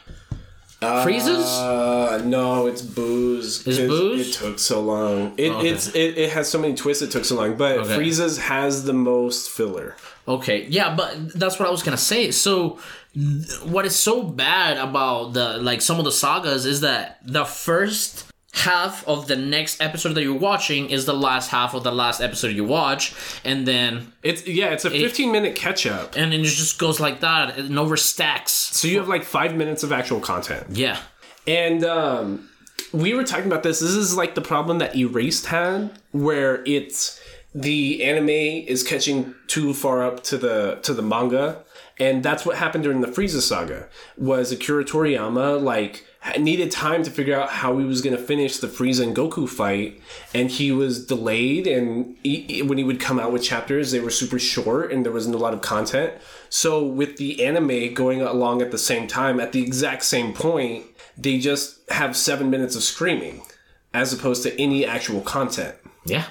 Frieza's? No, it's Boo's. Is Boo's? It took so long. It has so many twists. It took so long, but Frieza's has the most filler. Okay, yeah, but that's what I was gonna say. So, what is so bad about some of the sagas is that the first half of the next episode that you're watching is the last half of the last episode you watch, and then it's a 15-minute catch up, and then it just goes like that and overstacks. So you have like 5 minutes of actual content. Yeah, and we were talking about this. This is like the problem that Erased had, where it's the anime is catching too far up to the manga, and that's what happened during the Frieza saga. Was Akira Toriyama needed time to figure out how he was going to finish the Frieza and Goku fight, and he was delayed, and when he would come out with chapters, they were super short and there wasn't a lot of content. So with the anime going along at the same time, at the exact same point, they just have 7 minutes of screaming as opposed to any actual content. Yeah.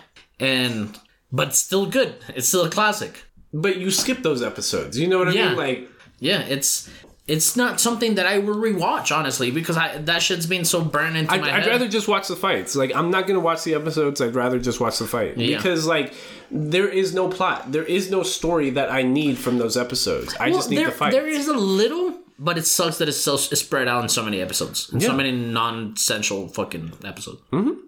But still good. It's still a classic. But you skip those episodes. You know what I mean? Yeah, it's not something that I will rewatch, honestly, because that shit's been so burned into my head. I'd rather just watch the fights. Like, I'm not going to watch the episodes. I'd rather just watch the fight. Yeah. Because, there is no plot. There is no story that I need from those episodes. I just need the fight. There is a little, but it sucks that it's spread out in so many episodes. So many non-essential fucking episodes.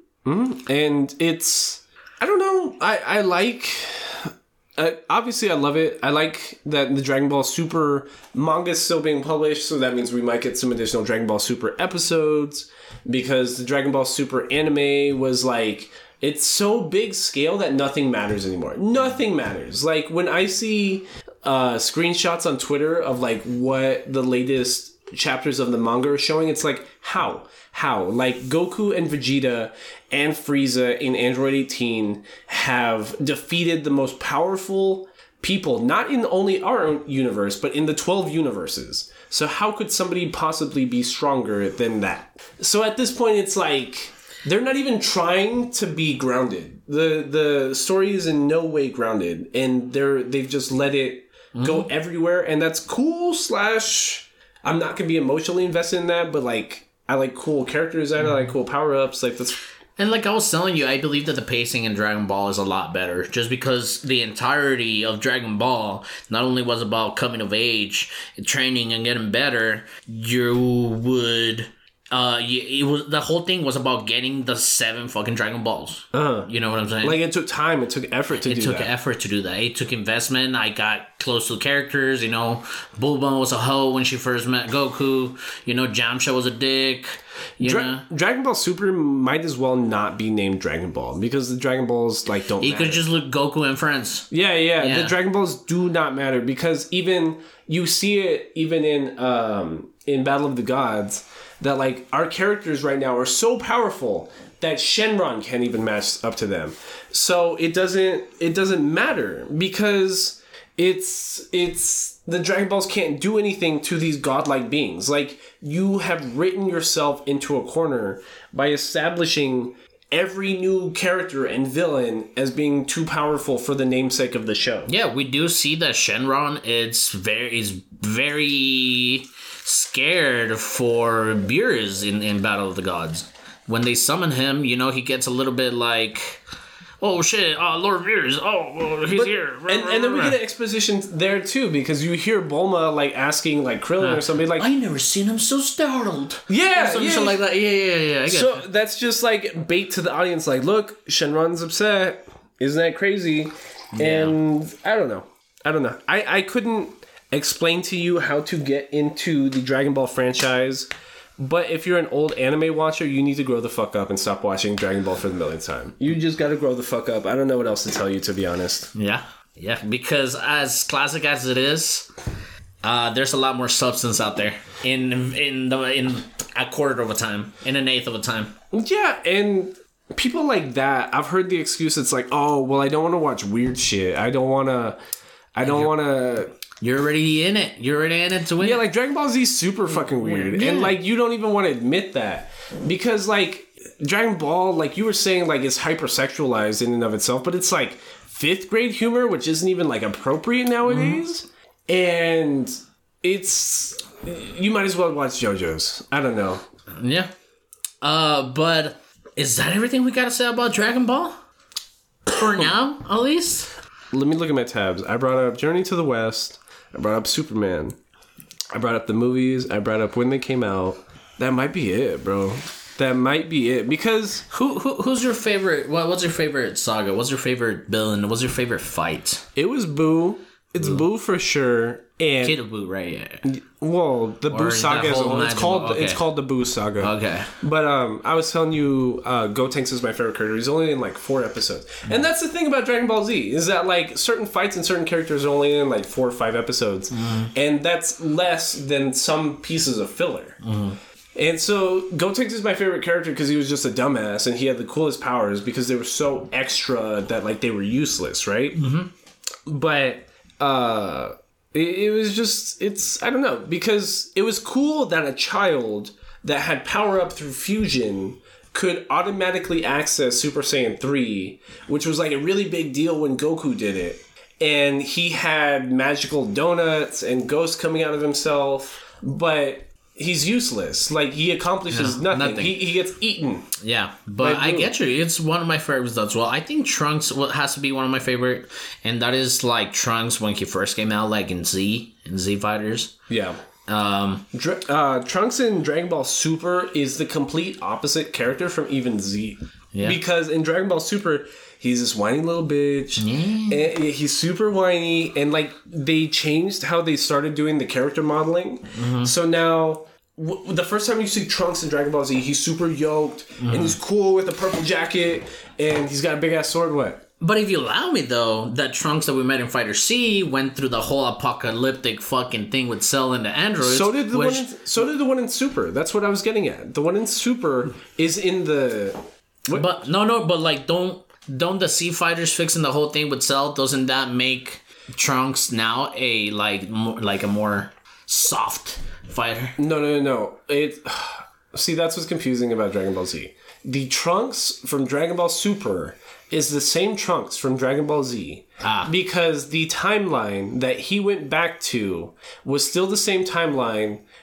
And it's... I don't know. I like... obviously, I love it. I like that the Dragon Ball Super manga is still being published, so that means we might get some additional Dragon Ball Super episodes, because the Dragon Ball Super anime was it's so big scale that nothing matters anymore. Nothing matters. Like, when I see screenshots on Twitter of what the latest chapters of the manga are showing, it's like, how? Like, Goku and Vegeta and Frieza in Android 18 have defeated the most powerful people, not in only our own universe, but in the 12 universes. So how could somebody possibly be stronger than that? So at this point, it's like, they're not even trying to be grounded. The story is in no way grounded, and they've just let it go everywhere, and that's cool / I'm not going to be emotionally invested in that, but I like cool characters, I like cool power-ups, that's... And like I was telling you, I believe that the pacing in Dragon Ball is a lot better. Just because the entirety of Dragon Ball not only was about coming of age, training, and getting better, you would... it was the whole thing was about getting the 7 fucking Dragon Balls. You know what I'm saying? Like, it took time, it took effort to do that. It took effort to do that. It took investment. I got close to the characters. You know, Bulma was a hoe when she first met Goku. You know, Yamcha was a dick. You know, Dragon Ball Super might as well not be named Dragon Ball because the Dragon Balls like don't. You could just look Goku and friends. Yeah. The Dragon Balls do not matter because even you see it even in Battle of the Gods. That, like, our characters right now are so powerful that Shenron can't even match up to them. So it doesn't matter because it's the Dragon Balls can't do anything to these godlike beings. Like, you have written yourself into a corner by establishing every new character and villain as being too powerful for the namesake of the show. Yeah, we do see that Shenron is very scared for Beerus in Battle of the Gods. When they summon him, you know, he gets a little bit like, oh shit, Lord Beerus, he's here. And then we get an exposition there too, because you hear Bulma like asking like Krillin or somebody like, I never seen him so startled. Yeah, something like that. Yeah. I get so that's just like bait to the audience, like, look, Shenron's upset. Isn't that crazy? Yeah. And I don't know. I couldn't explain to you how to get into the Dragon Ball franchise, but if you're an old anime watcher, you need to grow the fuck up and stop watching Dragon Ball for the millionth time. You just gotta grow the fuck up. I don't know what else to tell you, to be honest. Yeah, because as classic as it is, there's a lot more substance out there in a quarter of a time, in an eighth of a time. Yeah, and people like that, I've heard the excuse, it's like, oh, well, I don't want to watch weird shit. I don't want to... You're already in it. You're already in it to win. Yeah, like Dragon Ball Z is super fucking weird. Yeah. And like you don't even want to admit that. Because like Dragon Ball, like you were saying, like it's hypersexualized in and of itself, but it's like 5th grade humor, which isn't even like appropriate nowadays. And it's, you might as well watch JoJo's. I don't know. Yeah. But is that everything we gotta say about Dragon Ball? For now, at least? Let me look at my tabs. I brought up Journey to the West. I brought up Superman. I brought up the movies. I brought up when they came out. That might be it, bro. That might be it. Because who's your favorite? What's your favorite saga? What's your favorite villain? What's your favorite fight? It was Boo. It's Boo for sure. And Kid of Boo, right? Yeah. Well, the Boo saga is it's called the Boo saga. Okay. But I was telling you, Gotenks is my favorite character. He's only in like 4 episodes, and that's the thing about Dragon Ball Z is that like certain fights and certain characters are only in like 4 or 5 episodes, and that's less than some pieces of filler. And so Gotenks is my favorite character because he was just a dumbass and he had the coolest powers because they were so extra that like they were useless, right? But it was just, I don't know, because it was cool that a child that had power up through fusion could automatically access Super Saiyan 3, which was like a really big deal when Goku did it. And he had magical donuts and ghosts coming out of himself, but he's useless. Like, he accomplishes nothing. He gets eaten. Yeah, but I get you. It's one of my favorites as well. I think Trunks has to be one of my favorite, and that is like Trunks when he first came out, like in Z Fighters. Yeah. Trunks in Dragon Ball Super is the complete opposite character from even Z. Yeah. Because in Dragon Ball Super, he's this whiny little bitch. Yeah. And he's super whiny, and like they changed how they started doing the character modeling. So now the first time you see Trunks in Dragon Ball Z, he's super yoked and he's cool with a purple jacket and he's got a big ass sword. What? But if you allow me, though, that Trunks that we met in Fighter C went through the whole apocalyptic fucking thing with Cell and the androids. So did the one in Super. That's what I was getting at. The one in Super is in the. What? But but like don't the C Fighters fixing the whole thing with Cell? Doesn't that make Trunks now a more soft fighter? No. See, that's what's confusing about Dragon Ball Z. The Trunks from Dragon Ball Super is the same Trunks from Dragon Ball Z. Because the timeline that he went back to was still the same timeline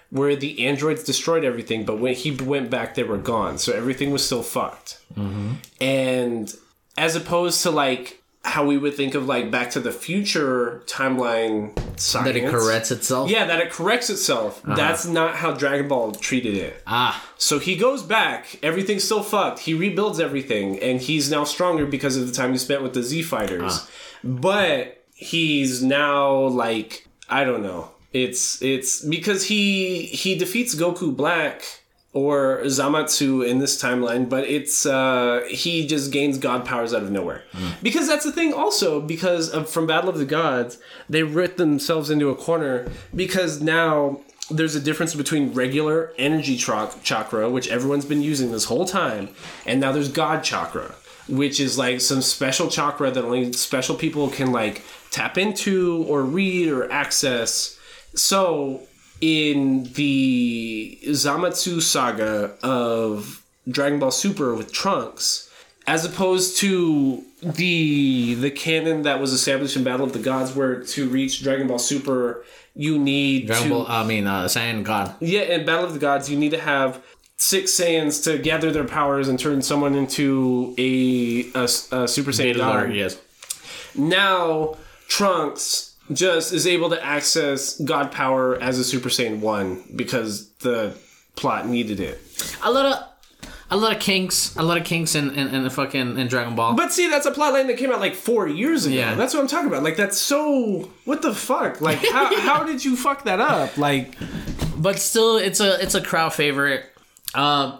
where the androids destroyed everything, but when he went back, they were gone. So everything was still fucked. Mm-hmm. And as opposed to like how we would think of like Back to the Future timeline science. That it corrects itself? Yeah, that it corrects itself. Uh-huh. That's not how Dragon Ball treated it. So he goes back, everything's still fucked, he rebuilds everything, and he's now stronger because of the time he spent with the Z Fighters. But he's now like, I don't know. It's because he defeats Goku Black or Zamatsu in this timeline, but it's he just gains god powers out of nowhere. Because that's the thing also, because from Battle of the Gods, they ripped themselves into a corner because now there's a difference between regular energy chakra, which everyone's been using this whole time, and now there's god chakra, which is like some special chakra that only special people can like tap into or read or access. So in the Zamatsu saga of Dragon Ball Super with Trunks, as opposed to the canon that was established in Battle of the Gods, where to reach Dragon Ball Super you need Saiyan God. Yeah, in Battle of the Gods you need to have 6 Saiyans to gather their powers and turn someone into a Super Saiyan God. Yes. Now Trunks just is able to access God power as a Super Saiyan 1 because the plot needed it. A lot of kinks in Dragon Ball. But see, that's a plotline that came out like 4 years ago. Yeah. That's what I'm talking about. Like, that's so, what the fuck? Like, how did you fuck that up? Like, but still, it's a crowd favorite. And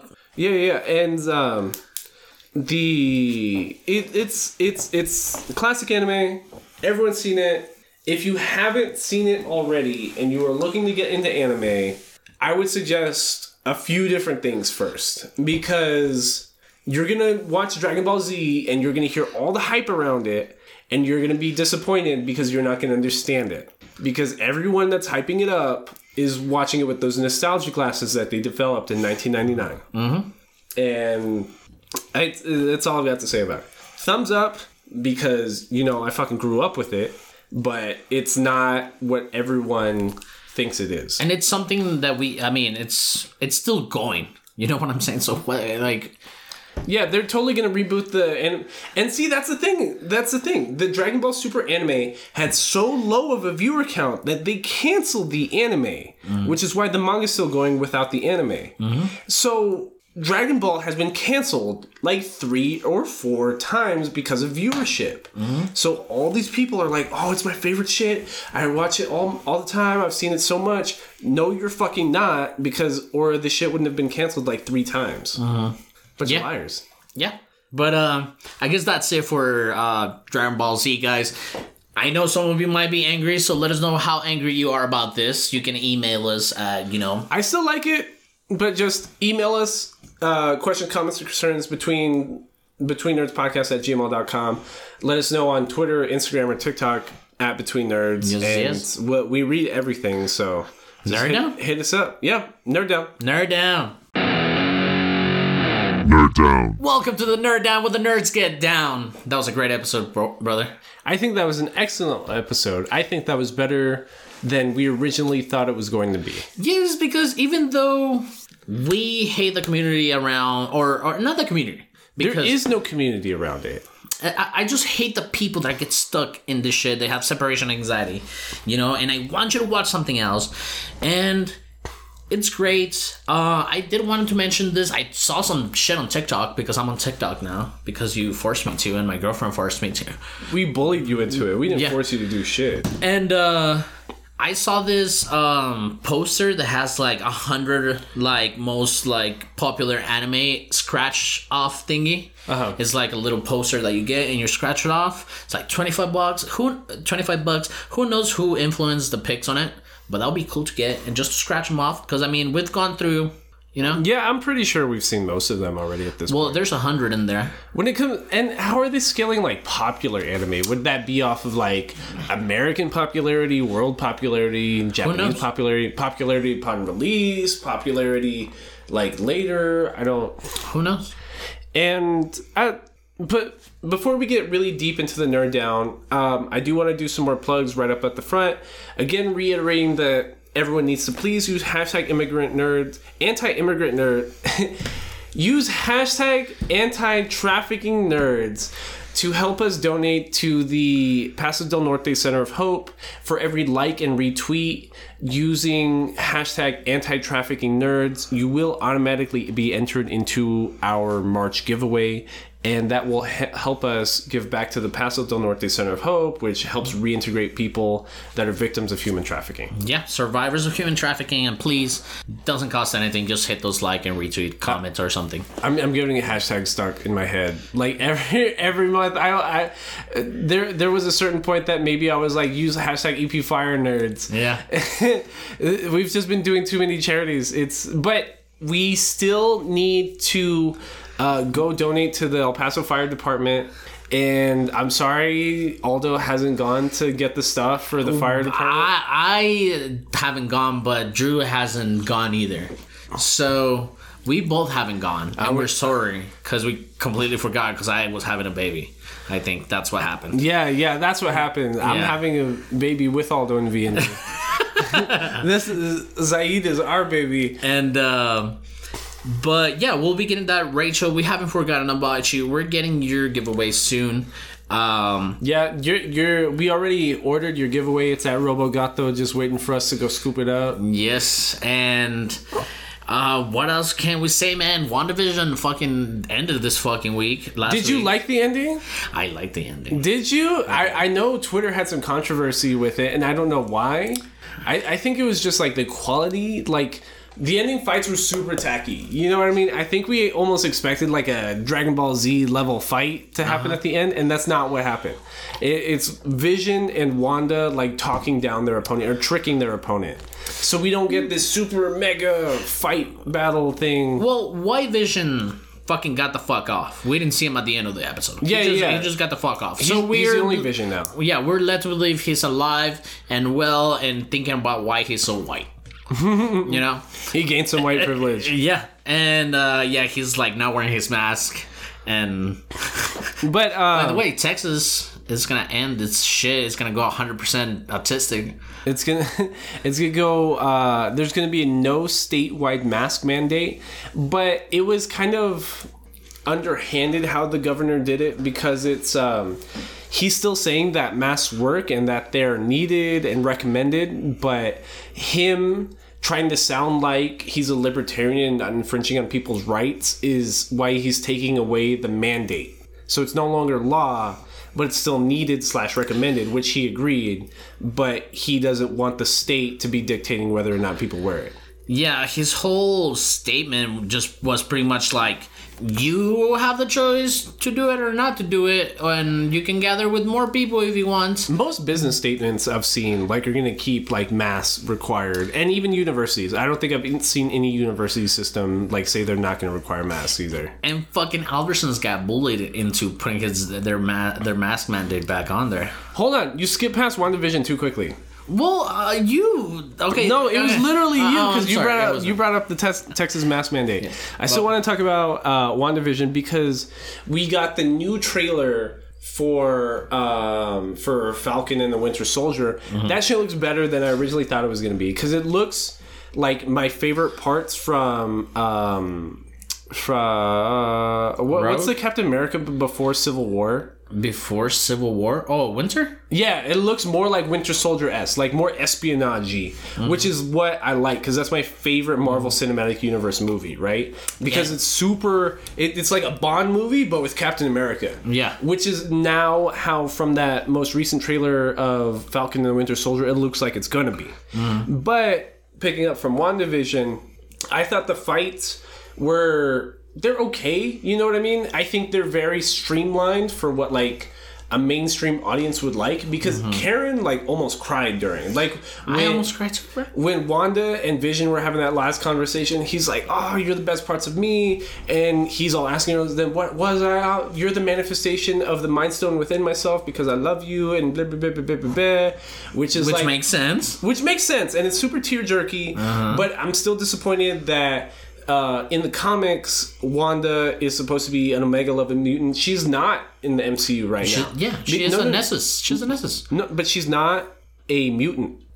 it's classic anime. Everyone's seen it. If you haven't seen it already and you are looking to get into anime, I would suggest a few different things first. Because you're going to watch Dragon Ball Z and you're going to hear all the hype around it and you're going to be disappointed because you're not going to understand it. Because everyone that's hyping it up is watching it with those nostalgia glasses that they developed in 1999. Mm-hmm. And that's all I've got to say about it. Thumbs up because, I fucking grew up with it. But it's not what everyone thinks it is. And it's something that it's still going. You know what I'm saying? So, like... Yeah, they're totally going to reboot and see, that's the thing. The Dragon Ball Super anime had so low of a viewer count that they canceled the anime, which is why the manga's still going without the anime. Mm-hmm. So... Dragon Ball has been canceled like 3 or 4 times because of viewership. Mm-hmm. So all these people are like, oh, it's my favorite shit. I watch it all the time. I've seen it so much. No, you're fucking not, or the shit wouldn't have been canceled like 3 times. Mm-hmm. Bunch of liars. Yeah. But I guess that's it for Dragon Ball Z, guys. I know some of you might be angry, so let us know how angry you are about this. You can email us at, I still like it, but just email us. Questions, comments, or concerns between nerdspodcast@gmail.com. Let us know on Twitter, Instagram, or TikTok at Between Nerds. Yes. We read everything, so Nerd down? Hit us up. Yeah, Nerd down. Nerd down. Nerd down. Welcome to the Nerd Down where the nerds get down. That was a great episode, brother. I think that was an excellent episode. I think that was better than we originally thought it was going to be. Yes, because even though we hate the community around, or not the community. There is no community around it. I just hate the people that get stuck in this shit. They have separation anxiety, and I want you to watch something else. And it's great. I did want to mention this. I saw some shit on TikTok because I'm on TikTok now because you forced me to and my girlfriend forced me to. We bullied you into it. We didn't force you to do shit. And, I saw this poster that has like 100 most popular anime scratch off thingy. Uh-huh. It's like a little poster that you get and you scratch it off. It's like $25. $25. Who knows who influenced the pics on it? But that would be cool to get and just to scratch them off because we've gone through. Yeah, I'm pretty sure we've seen most of them already at this point. Well, there's 100 in there. When it comes, and how are they scaling popular anime? Would that be off of American popularity, world popularity, Japanese popularity upon release, popularity later? I don't. Who knows? And but before we get really deep into the Nerd Down, I do want to do some more plugs right up at the front. Again, reiterating that everyone needs to please use hashtag immigrant nerds, anti-immigrant nerd. Use hashtag anti-trafficking nerds to help us donate to the Paso del Norte Center of Hope. For every like and retweet using hashtag anti-trafficking nerds, you will automatically be entered into our March giveaway. And that will help us give back to the Paso del Norte Center of Hope, which helps reintegrate people that are victims of human trafficking. Yeah, survivors of human trafficking. And please, doesn't cost anything. Just hit those like and retweet comments or something. I'm getting a hashtag stuck in my head. Like every month, there was a certain point that maybe I was like, use hashtag EP Fire Nerds. Yeah. We've just been doing too many charities. But we still need to... go donate to the El Paso Fire Department. And I'm sorry Aldo hasn't gone to get the stuff for the fire department. I haven't gone, but Drew hasn't gone either. So we both haven't gone. And we're sorry because we completely forgot because I was having a baby. I think that's what happened. Yeah, that's what happened. I'm having a baby with Aldo and V. This is Zaid is our baby. And but yeah, we'll be getting that, Rachel. We haven't forgotten about you. We're getting your giveaway soon. Yeah, we already ordered your giveaway. It's at Robogato, just waiting for us to go scoop it up. Yes, and what else can we say, man? WandaVision fucking ended this fucking week. Did you like the ending? I liked the ending. Did you? I know Twitter had some controversy with it, and I don't know why. I think it was just like the quality, like... The ending fights were super tacky. You know what I mean? I think we almost expected like a Dragon Ball Z level fight to happen at the end, and that's not what happened. It's Vision and Wanda like talking down their opponent or tricking their opponent. So we don't get this super mega fight battle thing. Well, White Vision fucking got the fuck off. We didn't see him at the end of the episode. He just got the fuck off. He's the only Vision now. Yeah, we're led to believe he's alive and well and thinking about why he's so white. You know, he gained some white privilege. Yeah, and he's like not wearing his mask. And but by the way, Texas is gonna end its shit. It's gonna go 100% autistic. It's gonna go. There's gonna be no statewide mask mandate, but it was kind of underhanded how the governor did it because it's. He's still saying that masks work and that they're needed and recommended, but him trying to sound like he's a libertarian and not infringing on people's rights is why he's taking away the mandate. So it's no longer law, but it's still needed / recommended, which he agreed, but he doesn't want the state to be dictating whether or not people wear it. Yeah, his whole statement just was pretty much like, you have the choice to do it or not to do it, and you can gather with more people if you want. Most business statements I've seen like are going to keep like masks required, and even universities. I don't think I've seen any university system like say they're not going to require masks either. And fucking Albertsons got bullied into putting their mask mandate back on there. Hold on, you skipped past WandaVision too quickly. Well, you okay? No, it was literally you because you brought up the Texas mask mandate. Yeah. I still want to talk about WandaVision because we got the new trailer for Falcon and the Winter Soldier. Mm-hmm. That shit looks better than I originally thought it was going to be because it looks like my favorite parts from what's the Captain America before Civil War? Before Civil War? Oh, Winter? Yeah, it looks more like Winter Soldier-esque, like more espionage-y, which is what I like, because that's my favorite Marvel Cinematic Universe movie, right? Because it's super... It's like a Bond movie, but with Captain America. Yeah. Which is now how, from that most recent trailer of Falcon and the Winter Soldier, it looks like it's gonna be. Mm. But, picking up from WandaVision, I thought the fights were... They're okay, you know what I mean? I think they're very streamlined for what, like, a mainstream audience would like. Because Karen, like, almost cried during. Like, I almost cried too. When Wanda and Vision were having that last conversation, he's like, oh, you're the best parts of me. And he's all asking her, then what was I? You're the manifestation of the Mind Stone within myself because I love you and blah, blah, blah, blah, blah, blah, blah. Which makes sense. Which makes sense. And it's super tear-jerky. But I'm still disappointed that... in the comics, Wanda is supposed to be an Omega level mutant. She's not in the MCU right now. Yeah, she is a Nessus. She's a Nessus. No, but she's not a mutant.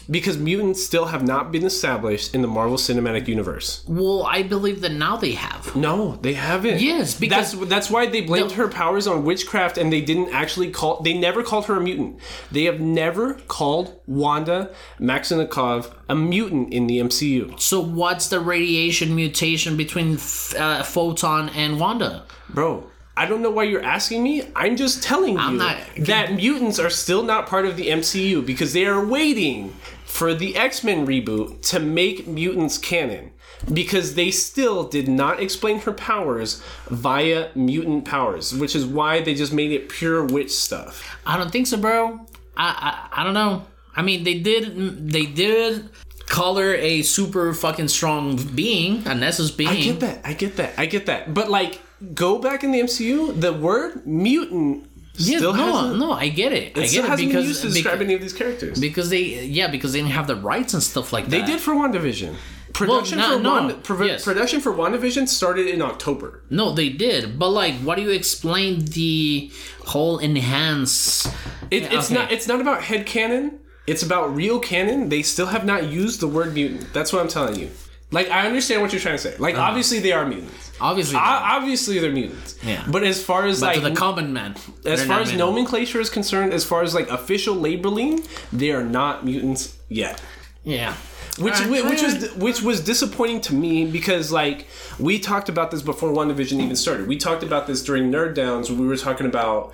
Because mutants still have not been established in the Marvel Cinematic Universe. Well, I believe that now they have. No, they haven't. Yes, because that's why they blamed her powers on witchcraft, and they didn't actually they never called her a mutant. They have never called Wanda Maximoff a mutant in the MCU. So what's the radiation mutation between Photon and Wanda? Bro, I don't know why you're asking me. I'm just telling you that mutants are still not part of the MCU because they are waiting for the X-Men reboot to make mutants canon. Because they still did not explain her powers via mutant powers, which is why they just made it pure witch stuff. I don't think so, bro. I don't know. I mean, they did call her a super fucking strong being, a Nessus being. I get that. But like, go back in the MCU, the word mutant still hasn't... No, I get it. It still hasn't been used to describe any of these characters. Because they didn't have the rights and stuff like that. They did for WandaVision. Production for WandaVision started in October. No, they did. But like, what do you explain the whole enhance? It's not about headcanon. It's about real canon. They still have not used the word mutant. That's what I'm telling you. Like, I understand what you're trying to say. Like, obviously they are mutants. Obviously they're mutants. Yeah. But as far as to the common man, as far as nomenclature is concerned, as far as like official labeling, they are not mutants yet. Yeah. Which was disappointing to me because like we talked about this before WandaVision even started. We talked about this during Nerd Downs when we were talking about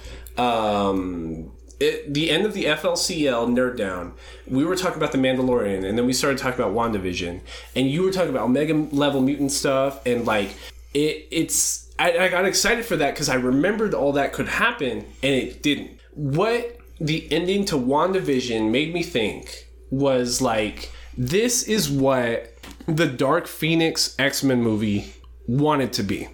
the end of the FLCL Nerd Down. We were talking about The Mandalorian, and then we started talking about WandaVision, and you were talking about Omega level mutant stuff, and like I got excited for that because I remembered all that could happen, and it didn't. What the ending to WandaVision made me think was like, this is what the Dark Phoenix X-Men movie wanted to be.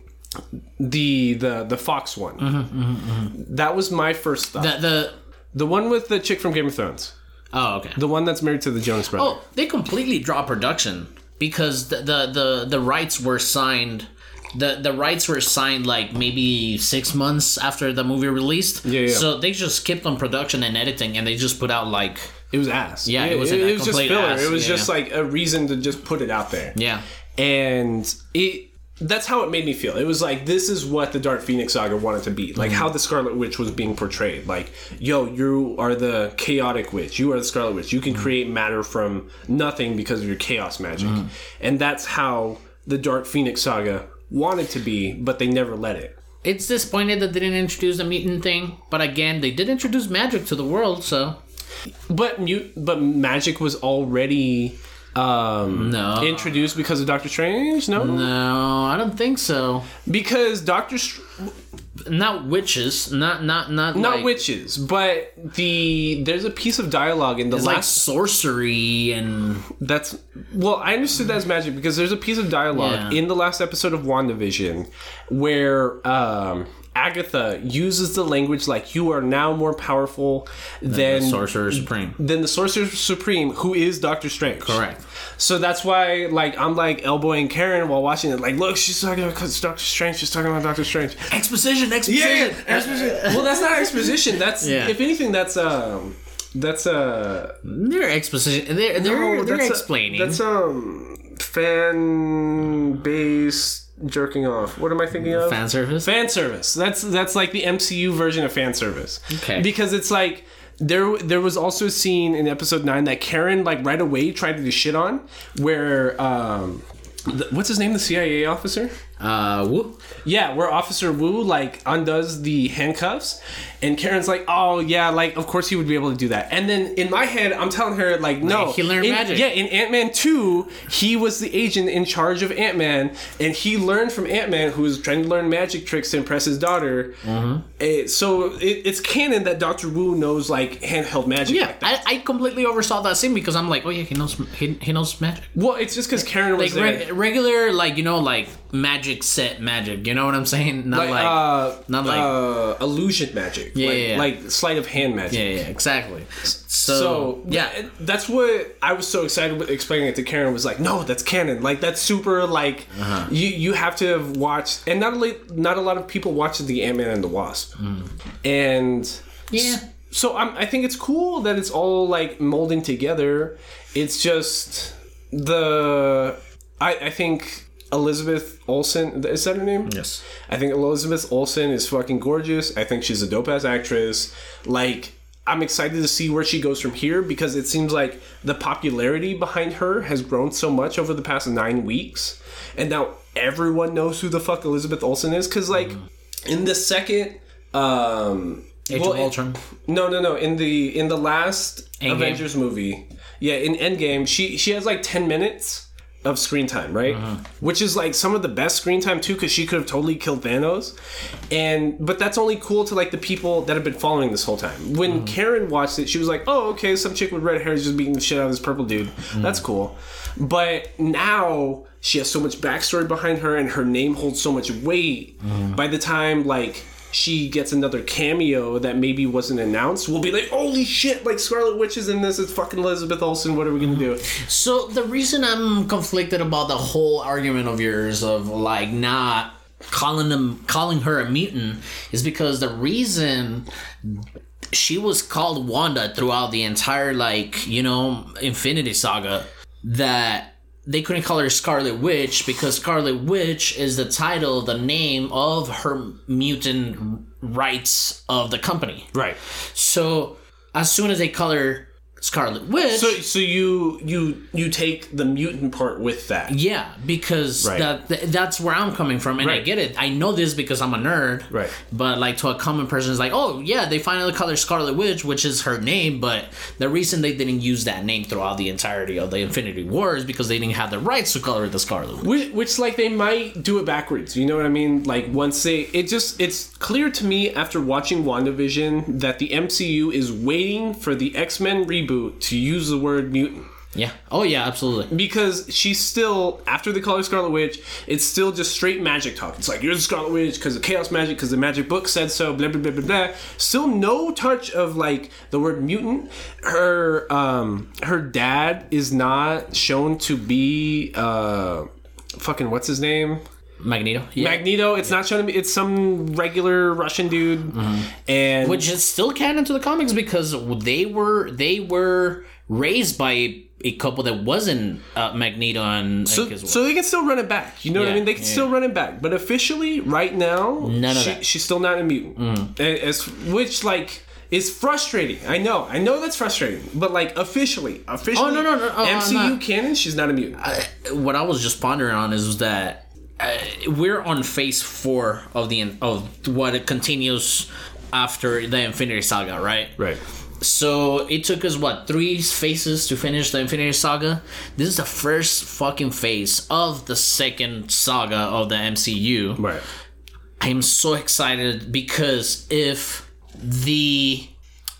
The Fox one. That was my first thought. The one with the chick from Game of Thrones. Oh, okay. The one that's married to the Jonas Brothers. Oh, they completely dropped production because the rights were signed. The rights were signed like maybe 6 months after the movie released. Yeah. So they just skipped on production and editing, and they just put out like... It was ass. Yeah, it was just filler. Ass. It was just like a reason to just put it out there. Yeah. And that's how it made me feel. It was like, this is what the Dark Phoenix saga wanted to be. Like how the Scarlet Witch was being portrayed. Like, yo, you are the chaotic witch. You are the Scarlet Witch. You can create matter from nothing because of your chaos magic. And that's how the Dark Phoenix saga wanted to be, but they never let it. It's disappointed that they didn't introduce the mutant thing. But again, they did introduce magic to the world, so... But magic was already introduced because of Doctor Strange. No, I don't think so. Because not witches, not like, witches, but there's a piece of dialogue in the last like sorcery and I understood that as magic because there's a piece of dialogue in the last episode of WandaVision where Agatha uses the language like, you are now more powerful than the Sorcerer Supreme. Than the Sorcerer Supreme, who is Doctor Strange. Correct. So that's why, like, I'm like elbowing Karen while watching it. Like, look, she's talking about Doctor Strange. She's talking about Doctor Strange. Exposition. Yeah. Exposition. Well, that's not exposition. That's if anything, that's they're exposition. They're explaining. That's fan base. Jerking off. What am I thinking of? Fan service? Fan service. That's like the MCU version of fan service. Okay. Because it's like there was also a scene in episode 9 that Karen like right away tried to do shit on where what's his name? The CIA officer? Wu? Yeah, where Officer Wu like undoes the handcuffs and Karen's like, oh yeah, like of course he would be able to do that. And then in my head I'm telling her like, no, he learned magic. Yeah, in Ant-Man 2 he was the agent in charge of Ant-Man and he learned from Ant-Man who was trying to learn magic tricks to impress his daughter. So it's canon that Dr. Wu knows like handheld magic. Yeah, like that. I completely oversaw that scene because I'm like, oh yeah, he knows magic. Well, it's just because Karen was like there. Regular like like magic set magic, you know what I'm saying? Not like illusion magic. Like sleight of hand magic. Yeah, exactly. So that's what I was so excited with explaining it to Karen was like, no, that's canon. Like that's super like you have to have watched, and not a lot of people watched the Ant-Man and the Wasp. And So I think it's cool that it's all like molding together. It's just I think Elizabeth Olsen, is that her name? Yes. I think Elizabeth Olsen is fucking gorgeous. I think she's a dope ass actress. Like, I'm excited to see where she goes from here because it seems like the popularity behind her has grown so much over the past 9 weeks. And now everyone knows who the fuck Elizabeth Olsen is. Because, like, in the second... Age of Ultron? No. In the last Endgame. Avengers movie... Yeah, in Endgame, she has, like, 10 minutes... of screen time, right? Which is like some of the best screen time too, because she could have totally killed Thanos. But that's only cool to like the people that have been following this whole time. When Karen watched it, she was like, "Oh, okay, some chick with red hair is just beating the shit out of this purple dude. That's cool." But now she has so much backstory behind her, and her name holds so much weight. By the time like she gets another cameo that maybe wasn't announced, we'll be like, holy shit, like Scarlet Witch is in this, it's fucking Elizabeth Olsen, what are we gonna do? So the reason I'm conflicted about the whole argument of yours of like not calling her a mutant is because the reason she was called Wanda throughout the entire Infinity Saga, that they couldn't call her Scarlet Witch because Scarlet Witch is the title, the name of her mutant rights of the company. Right. So as soon as they call her Scarlet Witch... So you take the mutant part with that. Yeah, because that's where I'm coming from, and I get it. I know this because I'm a nerd. Right. But like to a common person, it's like, oh yeah, they finally call her Scarlet Witch, which is her name, but the reason they didn't use that name throughout the entirety of the Infinity War is because they didn't have the rights to call her the Scarlet Witch. Which like they might do it backwards, you know what I mean? Like once it's clear to me after watching WandaVision that the MCU is waiting for the X-Men reboot to use the word mutant. Yeah. Oh, yeah, absolutely. Because she's still, after they call her Scarlet Witch, it's still just straight magic talk. It's like, you're the Scarlet Witch because of chaos magic, because the magic book said so, blah, blah, blah, blah, blah. Still no touch of, like, the word mutant. Her dad is not shown to be, fucking, what's his name? Magneto. Yeah. Magneto. It's not shown to be. It's some regular Russian dude, and which is still canon to the comics because they were raised by a couple that wasn't Magneto and so they can still run it back. You know what I mean? They can still run it back, but officially, right now, she's still not a mutant. Which like is frustrating. I know that's frustrating, but like officially, oh no, MCU canon, she's not a mutant. What I was just pondering on is that. We're on phase 4 of what it continues after the Infinity Saga, right? Right. So it took us 3 phases to finish the Infinity Saga. This is the first fucking phase of the second saga of the MCU. Right. I'm so excited because if the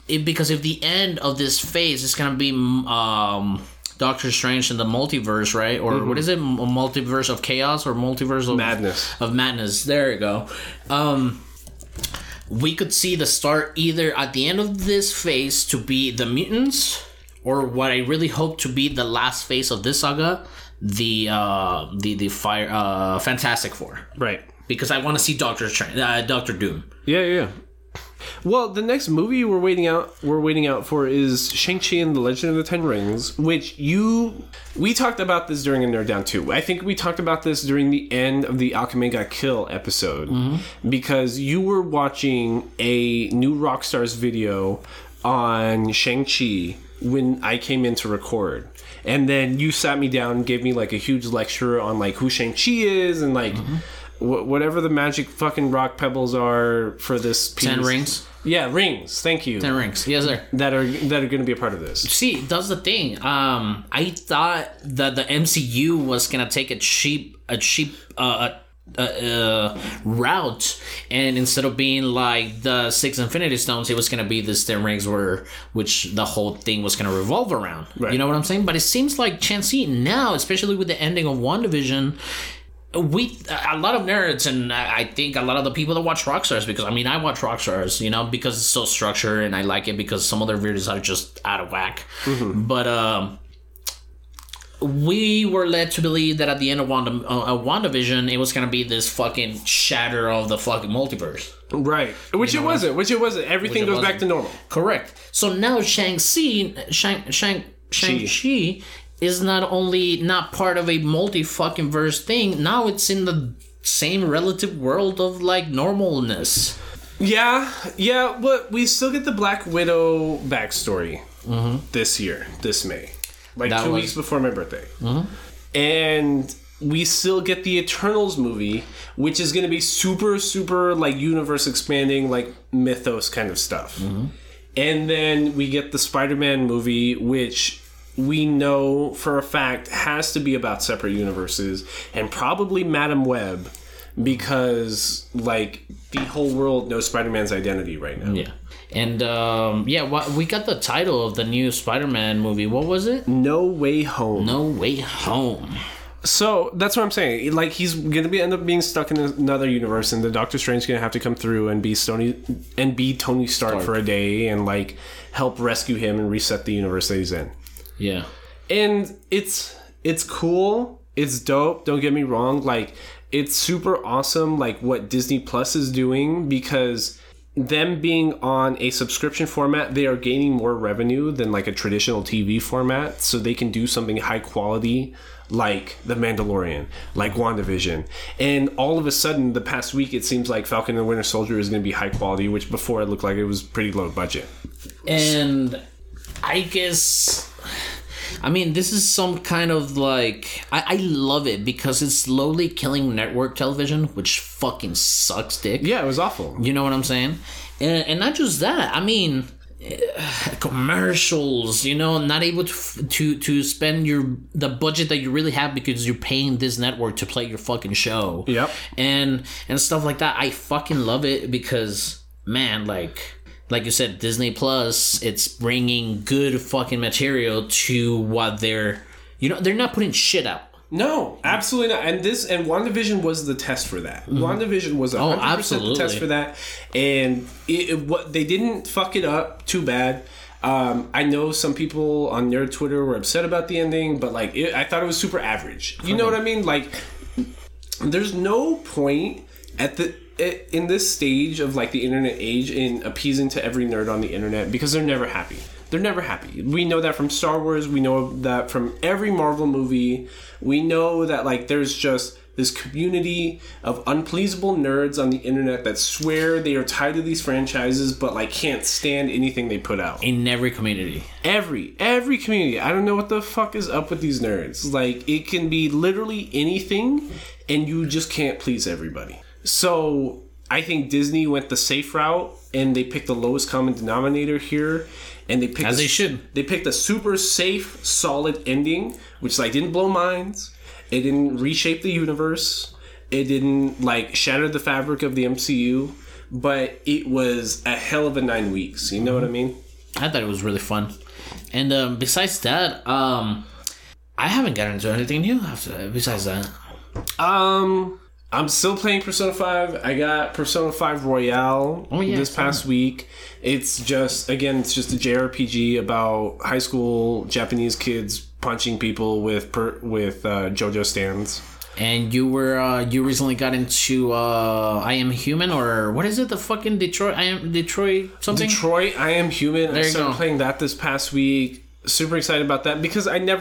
end of this phase is gonna be Doctor Strange in the multiverse, right? Or what is it? Multiverse of chaos or multiverse of madness. There you go. We could see the start either at the end of this phase to be the mutants, or what I really hope to be the last phase of this saga, the Fantastic Four. Right. Because I want to see Doctor Doom. Yeah. Well, the next movie we're waiting out for is Shang-Chi and the Legend of the Ten Rings, which we talked about this during a Nerd Down too. I think we talked about this during the end of the Alchemaga Kill episode, because you were watching a New Rockstars video on Shang-Chi when I came in to record. And then you sat me down and gave me like a huge lecture on like who Shang-Chi is and like whatever the magic fucking rock pebbles are for this piece. 10 rings. Yeah, rings. Thank you. 10 rings. Yes, sir. That are going to be a part of this. See, that's the thing. I thought that the MCU was gonna take a cheap route, and instead of being like the 6 Infinity Stones, it was gonna be this 10 rings, which the whole thing was gonna revolve around. Right. You know what I'm saying? But it seems like Shang-Chi now, especially with the ending of WandaVision, a lot of nerds, and I think a lot of the people that watch Rockstars, because I watch Rockstars, because it's so structured and I like it because some of their videos are just out of whack. But we were led to believe that at the end of WandaVision, it was going to be this fucking shatter of the fucking multiverse. Right. Which it wasn't. Everything goes back to normal. Correct. So now Shang-Chi is not only not part of a multi-fucking verse thing, now it's in the same relative world of, like, normalness. Yeah, but we still get the Black Widow backstory this May. Like, 2 weeks before my birthday. And we still get the Eternals movie, which is going to be super, super, like, universe expanding, like, mythos kind of stuff. And then we get the Spider-Man movie, which we know for a fact has to be about separate universes, and probably Madam Web, because, like, the whole world knows Spider-Man's identity right now. Yeah. And, we got the title of the new Spider-Man movie. What was it? No Way Home. No Way Home. So, that's what I'm saying. Like, he's going to end up being stuck in another universe, and the Doctor Strange going to have to come through and be Tony Stark for a day and, like, help rescue him and reset the universe that he's in. Yeah. And it's cool. It's dope. Don't get me wrong. Like, it's super awesome, like, what Disney Plus is doing, because them being on a subscription format, they are gaining more revenue than, like, a traditional TV format, so they can do something high quality like The Mandalorian, like WandaVision. And all of a sudden, the past week, it seems like Falcon and Winter Soldier is going to be high quality, which before it looked like it was pretty low budget. And I guess, I mean, this is some kind of, like, I love it because it's slowly killing network television, which fucking sucks dick. Yeah, it was awful. You know what I'm saying? And not just that, I mean, commercials, you know, not able to spend the budget that you really have because you're paying this network to play your fucking show. Yep. And stuff like that. I fucking love it because, man, like you said, Disney Plus, it's bringing good fucking material to what they're not putting shit out. No, absolutely not. And WandaVision was the test for that. WandaVision was 100% the test for that. And they didn't fuck it up too bad. I know some people on their Twitter were upset about the ending, but, like, I thought it was super average. You know what I mean? Like, there's no point in this stage of, like, the internet age in appeasing to every nerd on the internet, because they're never happy. They're never happy. We know that from Star Wars. We know that from every Marvel movie. We know that, like, there's just this community of unpleasable nerds on the internet that swear they are tied to these franchises, but, like, can't stand anything they put out. In every community. Every community. I don't know what the fuck is up with these nerds. Like, it can be literally anything, and you just can't please everybody. So I think Disney went the safe route, and they picked the lowest common denominator here. And they picked They picked a super safe, solid ending, which, like, didn't blow minds. It didn't reshape the universe. It didn't, like, shatter the fabric of the MCU. But it was a hell of a 9 weeks. You know what I mean? I thought it was really fun. And besides that, I haven't gotten into anything new besides that. I'm still playing Persona 5. I got Persona 5 Royale this past week. It's just a JRPG about high school Japanese kids punching people with JoJo stands. And you recently got into I Am Human, or what is it? The fucking Detroit something? Detroit I Am Human. I started playing that this past week. Super excited about that because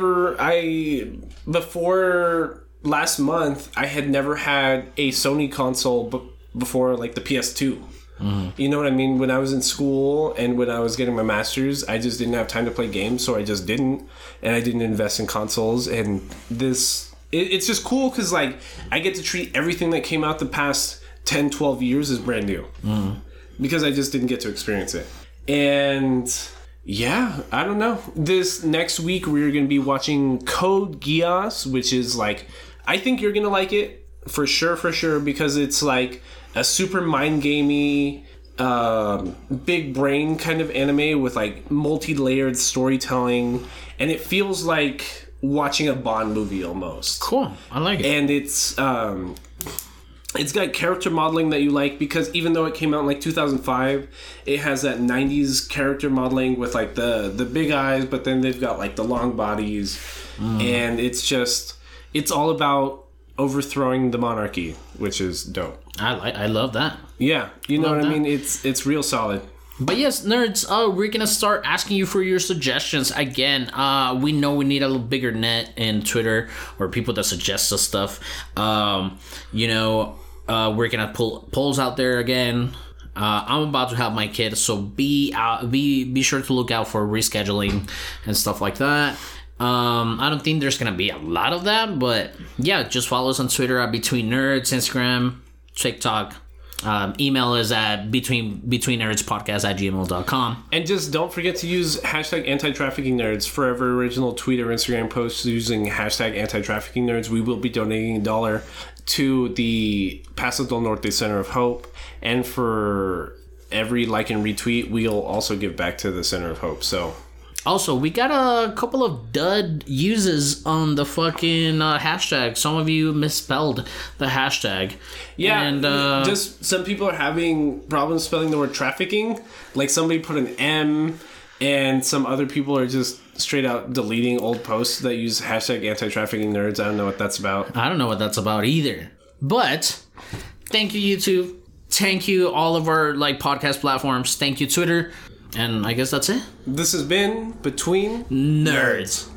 before last month, I had never had a Sony console before, like, the PS2. You know what I mean? When I was in school and when I was getting my master's, I just didn't have time to play games, so I just didn't. And I didn't invest in consoles. And it's just cool because, like, I get to treat everything that came out the past 10, 12 years as brand new. Because I just didn't get to experience it. And yeah, I don't know. This next week, we're going to be watching Code Geass, which is, like, I think you're going to like it for sure, because it's, like, a super mind-gamey, big brain kind of anime with, like, multi-layered storytelling, and it feels like watching a Bond movie almost. Cool. I like it. And it's got character modeling that you like, because even though it came out in, like, 2005, it has that 90s character modeling with, like, the big eyes, but then they've got, like, the long bodies. and it's all about overthrowing the monarchy, which is dope. I love that. Yeah, you know what I mean? It's real solid. But yes, nerds, we're gonna start asking you for your suggestions again. We know we need a little bigger net in Twitter or people that suggest us stuff. We're gonna pull polls out there again. I'm about to have my kid, so be sure to look out for rescheduling and stuff like that. I don't think there's gonna be a lot of that, but yeah, just follow us on Twitter at Between Nerds, Instagram, TikTok. Email is at betweennerdspodcast@gmail.com. And just don't forget to use hashtag anti-trafficking nerds for every original tweet or Instagram post using hashtag anti-trafficking nerds. We will be donating $1 to the Paso del Norte Center of Hope, and for every like and retweet, we'll also give back to the Center of Hope. So also, we got a couple of dud uses on the fucking hashtag. Some of you misspelled the hashtag. Yeah, and just some people are having problems spelling the word trafficking. Like somebody put an M, and some other people are just straight out deleting old posts that use hashtag anti-trafficking nerds. I don't know what that's about. I don't know what that's about either. But thank you, YouTube. Thank you, all of our podcast platforms. Thank you, Twitter. And I guess that's it. This has been Between Nerds.